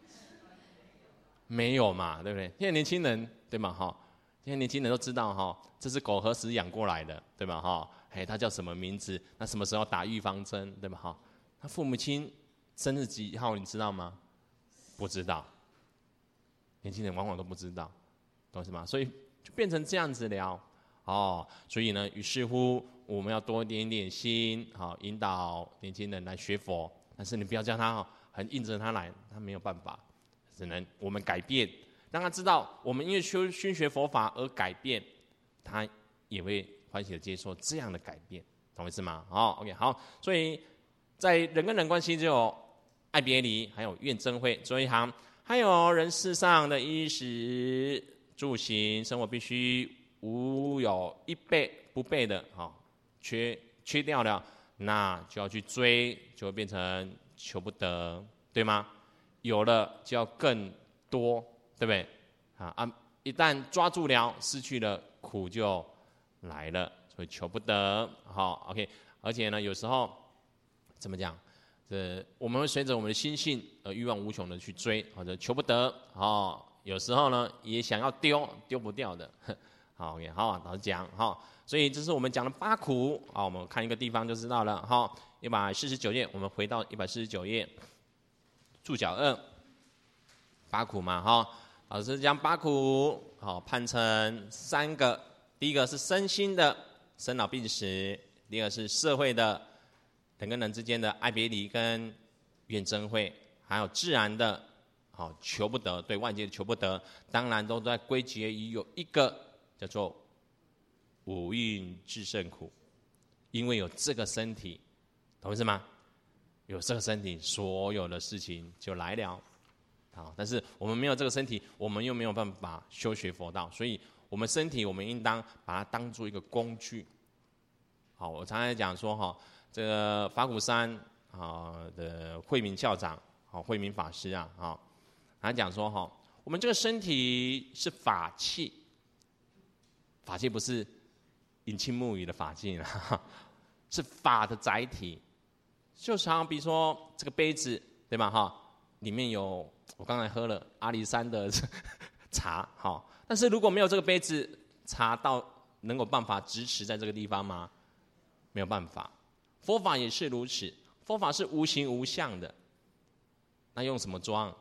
没有嘛，对不对？现在年轻人，对吗？哈，现在年轻人都知道哈，这是狗何时养过来的，对吧？哈，哎，它叫什么名字？那什么时候打预防针，对吧？哈，他父母亲生日几号，你知道吗？不知道，年轻人往往都不知道，懂是吗？所以就变成这样子聊哦。所以呢，于是乎我们要多点点心，好引导年轻人来学佛，但是你不要叫他很硬着他来，他没有办法。只能我们改变，让他知道我们因为修熏学佛法而改变，他也会欢喜的接受这样的改变，懂我意思吗？好 ，OK， 好，所以在人跟人关系就有爱别离，还有怨憎会，最后一行还有人世上的衣食住行生活必须无有一备不备的，好缺缺掉了，那就要去追，就会变成求不得，对吗？有了就要更多，对不对？啊啊！一旦抓住了，失去了，苦就来了，所以求不得。好 ，OK。而且呢，有时候怎么讲？这我们会随着我们的心性而欲望无穷的去追，或者求不得。哦，有时候呢也想要丢，丢不掉的。好 ，OK， 好，老师讲好。所以这是我们讲的八苦。好，我们看一个地方就知道了。好，一百四十九页，我们回到一百四十九页。注脚二，八苦嘛，哈，老师将八苦好判成三个，第一个是身心的生老病死，第二个是社会的人跟人之间的爱别离跟怨憎会，还有自然的好求不得，对外界的求不得，当然都在归结于有一个叫做五蕴至胜苦，因为有这个身体，懂意思吗？有这个身体，所有的事情就来了。好，但是我们没有这个身体，我们又没有办法修学佛道，所以我们身体，我们应当把它当做一个工具。好，我常常讲说哈，这个法鼓山啊的慧明校长，好，慧明法师啊，好，他讲说哈，我们这个身体是法器，法器不是引磬木鱼的法器啦，是法的载体。就常比如说这个杯子，对吧？哈，里面有我刚才喝了阿里山的茶，好，但是如果没有这个杯子，茶到能有办法支持在这个地方吗？没有办法。佛法也是如此，佛法是无形无相的，那用什么装？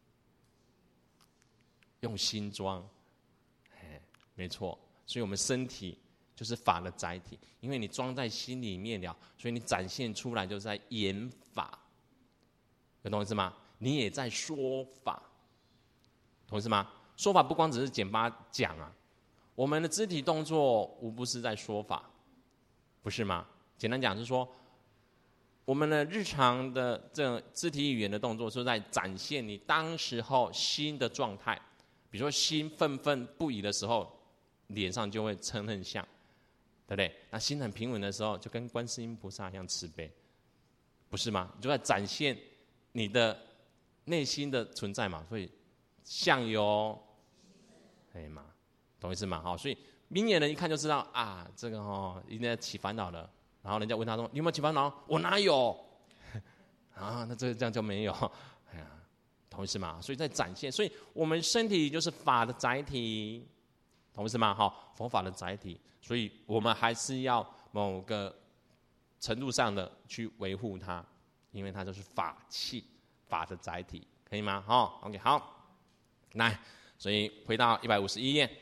用心装，哎，没错。所以我们身体就是法的载体，因为你装在心里面了，所以你展现出来就是在演法，有懂意思吗？你也在说法，懂意思吗？说法不光只是简巴讲啊，我们的肢体动作无不是在说法，不是吗？简单讲是说，我们的日常的这种肢体语言的动作是在展现你当时候心的状态，比如说心愤愤不已的时候，脸上就会嗔恨相。对不对？那心很平稳的时候，就跟观世音菩萨一样慈悲，不是吗？你就在展现你的内心的存在嘛。所以相由，哎嘛，懂意思吗？好，所以明眼人一看就知道啊，这个哦，一定在起烦恼了。然后人家问他说：“你有没有起烦恼？”我哪有？啊，那这个这样就没有。哎呀，懂意思吗？所以在展现，所以我们身体就是法的载体。懂意思吗？好，佛法的载体，所以我们还是要某个程度上的去维护它，因为它就是法器，法的载体，可以吗？哦 ，OK， 好，来，所以回到一百五十一页，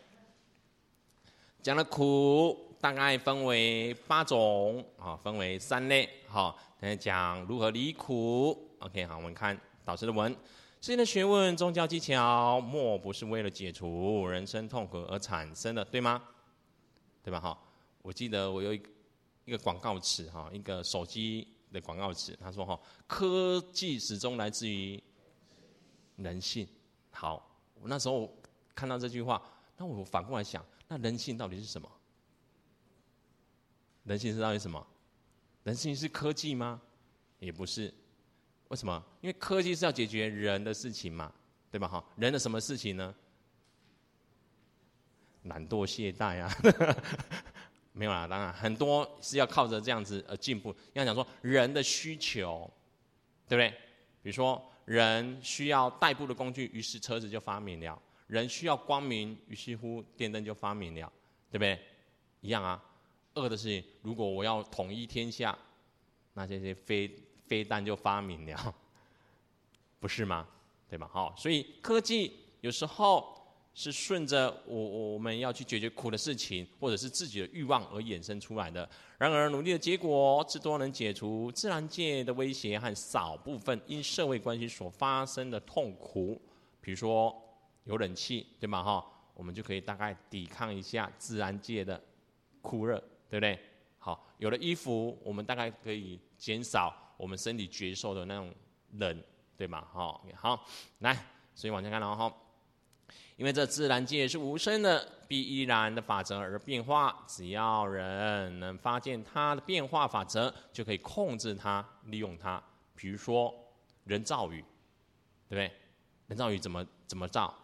讲的苦大概分为八种，啊，分为三类，好，等下讲如何离苦。OK， 好，我们看导师的文。世间的学问、宗教技巧，莫不是为了解除人生痛苦而产生的，对吗？对吧？哈，我记得我有一个一个广告词，哈，一个手机的广告词，他说，哈，科技始终来自于人性。好，我那时候看到这句话，那我反过来想，那人性到底是什么？人性是到底什么？人性是科技吗？也不是。为什么？因为科技是要解决人的事情嘛，对吧？哈，人的什么事情呢？懒惰懈怠啊，没有啦，当然很多是要靠着这样子而进步。要讲说人的需求，对不对？比如说人需要代步的工具，于是车子就发明了；人需要光明，于是乎电灯就发明了，对不对？一样啊。恶的事情，如果我要统一天下，那这些飞飞弹就发明了，不是吗？对吧？好，所以科技有时候是顺着我我们要去解决苦的事情，或者是自己的欲望而衍生出来的。然而努力的结果，至多能解除自然界的威胁和少部分因社会关系所发生的痛苦。比如说有冷气，对吧？哈，我们就可以大概抵抗一下自然界的酷热，对不对？好，有了衣服，我们大概可以减少我们身体觉受的那种冷，对吗？好，好，来，所以往下看了哈。因为这自然界是无声的，必依然的法则而变化。只要人能发现它的变化法则，就可以控制它、利用它。比如说人造雨，对不对？人造雨怎么怎么造？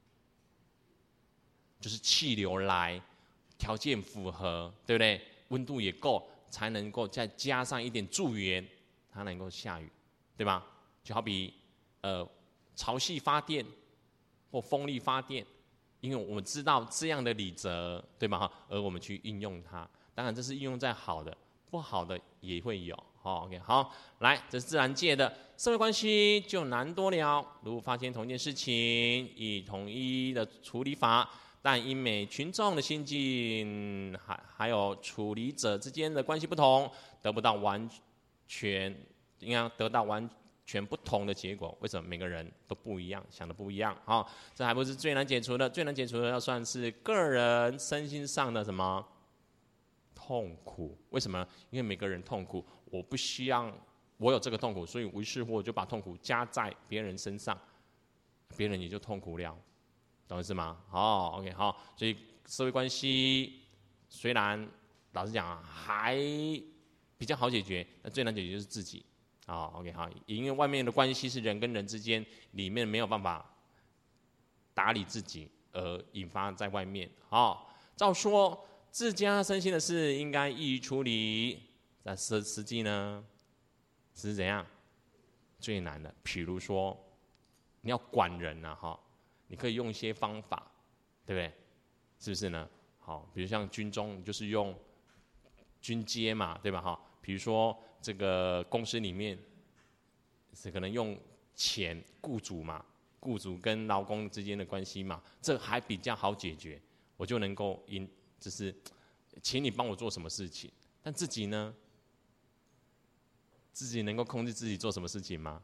就是气流来，条件符合，对不对？温度也够，才能够再加上一点助缘，它能够下雨，对吧？就好比呃潮汐发电或风力发电，因为我们知道这样的理则，对吗？而我们去应用它，当然这是应用在好的，不好的也会有。好 ，OK， 好，来，这是自然界的社会关系就难多了。如果发现同一件事情，以统一的处理法，但因每群众的心境还还有处理者之间的关系不同，得不到完全应该得到完全不同的结果。为什么？每个人都不一样，想的不一样。好，这还不是最难解除的，最难解除的要算是个人身心上的什么痛苦？为什么？因为每个人痛苦，我不希望我有这个痛苦，所以于是乎我就把痛苦加在别人身上，别人也就痛苦了。懂意思吗？好 ，OK， 好，所以社会关系虽然老实讲啊，还比较好解决，那最难解决就是自己。好 ，OK， 好，因为外面的关系是人跟人之间，里面没有办法打理自己，而引发在外面。好，照说自家身心的事应该易于处理，但实实际呢，是怎样？最难的，比如说你要管人啊，哈。你可以用一些方法，对不对？是不是呢？好，比如像军中，你就是用军阶嘛，对吧？哈，比如说这个公司里面是可能用钱，雇主嘛，雇主跟劳工之间的关系嘛，这还比较好解决，我就能够因就是请你帮我做什么事情，但自己呢，自己能够控制自己做什么事情吗？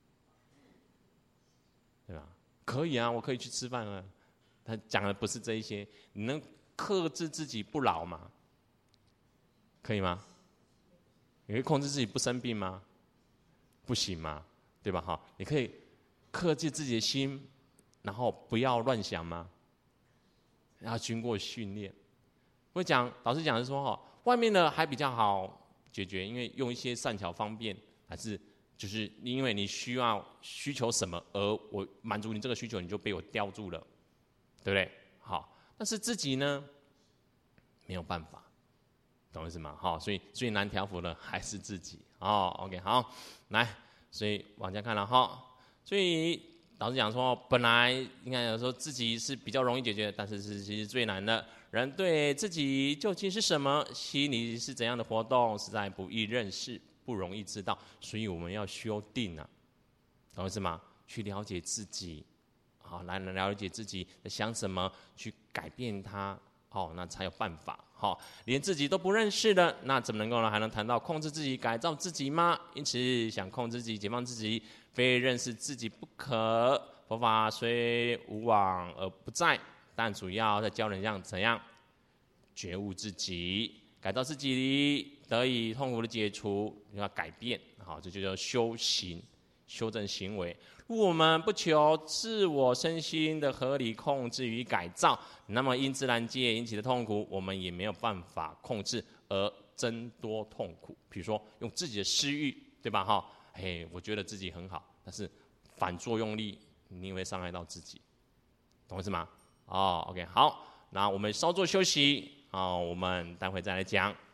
对吧？可以啊，我可以去吃饭啊。他讲的不是这一些，你能克制自己不老吗？可以吗？你可以控制自己不生病吗？不行吗？对吧？哈，你可以克制自己的心，然后不要乱想吗？要经过训练。我讲，老师讲的是说，哈，外面的还比较好解决，因为用一些善巧方便，还是。就是因为你需要需求什么，而我满足你这个需求，你就被我吊住了，对不对？好，但是自己呢，没有办法，懂意思吗？好，所以最难调服的还是自己。哦 ，OK， 好，来，所以往下看了哈。所以老实讲说，本来应该有说自己是比较容易解决，但是是其实最难的。人对自己究竟是什么，心里是怎样的活动，实在不易认识，不容易知道，所以我们要修定啊，懂我意思吗？去了解自己，好，来了解自己在想什么，去改变它，好，那才有办法。好，连自己都不认识的，那怎么能够呢？还能谈到控制自己、改造自己吗？因此，想控制自己、解放自己，非认识自己不可。佛法虽无往而不在，但主要在教人样怎样觉悟自己，改造自己，得以痛苦的解除，要改变。好，这就叫修行，修正行为。如果我们不求自我身心的合理控制与改造，那么因自然界引起的痛苦，我们也没有办法控制，而增多痛苦。比如说用自己的私欲，对吧？哈，嘿，我觉得自己很好，但是反作用力，你会伤害到自己，懂我意思吗？哦 ，OK， 好，那我们稍作休息，好，我们待会再来讲。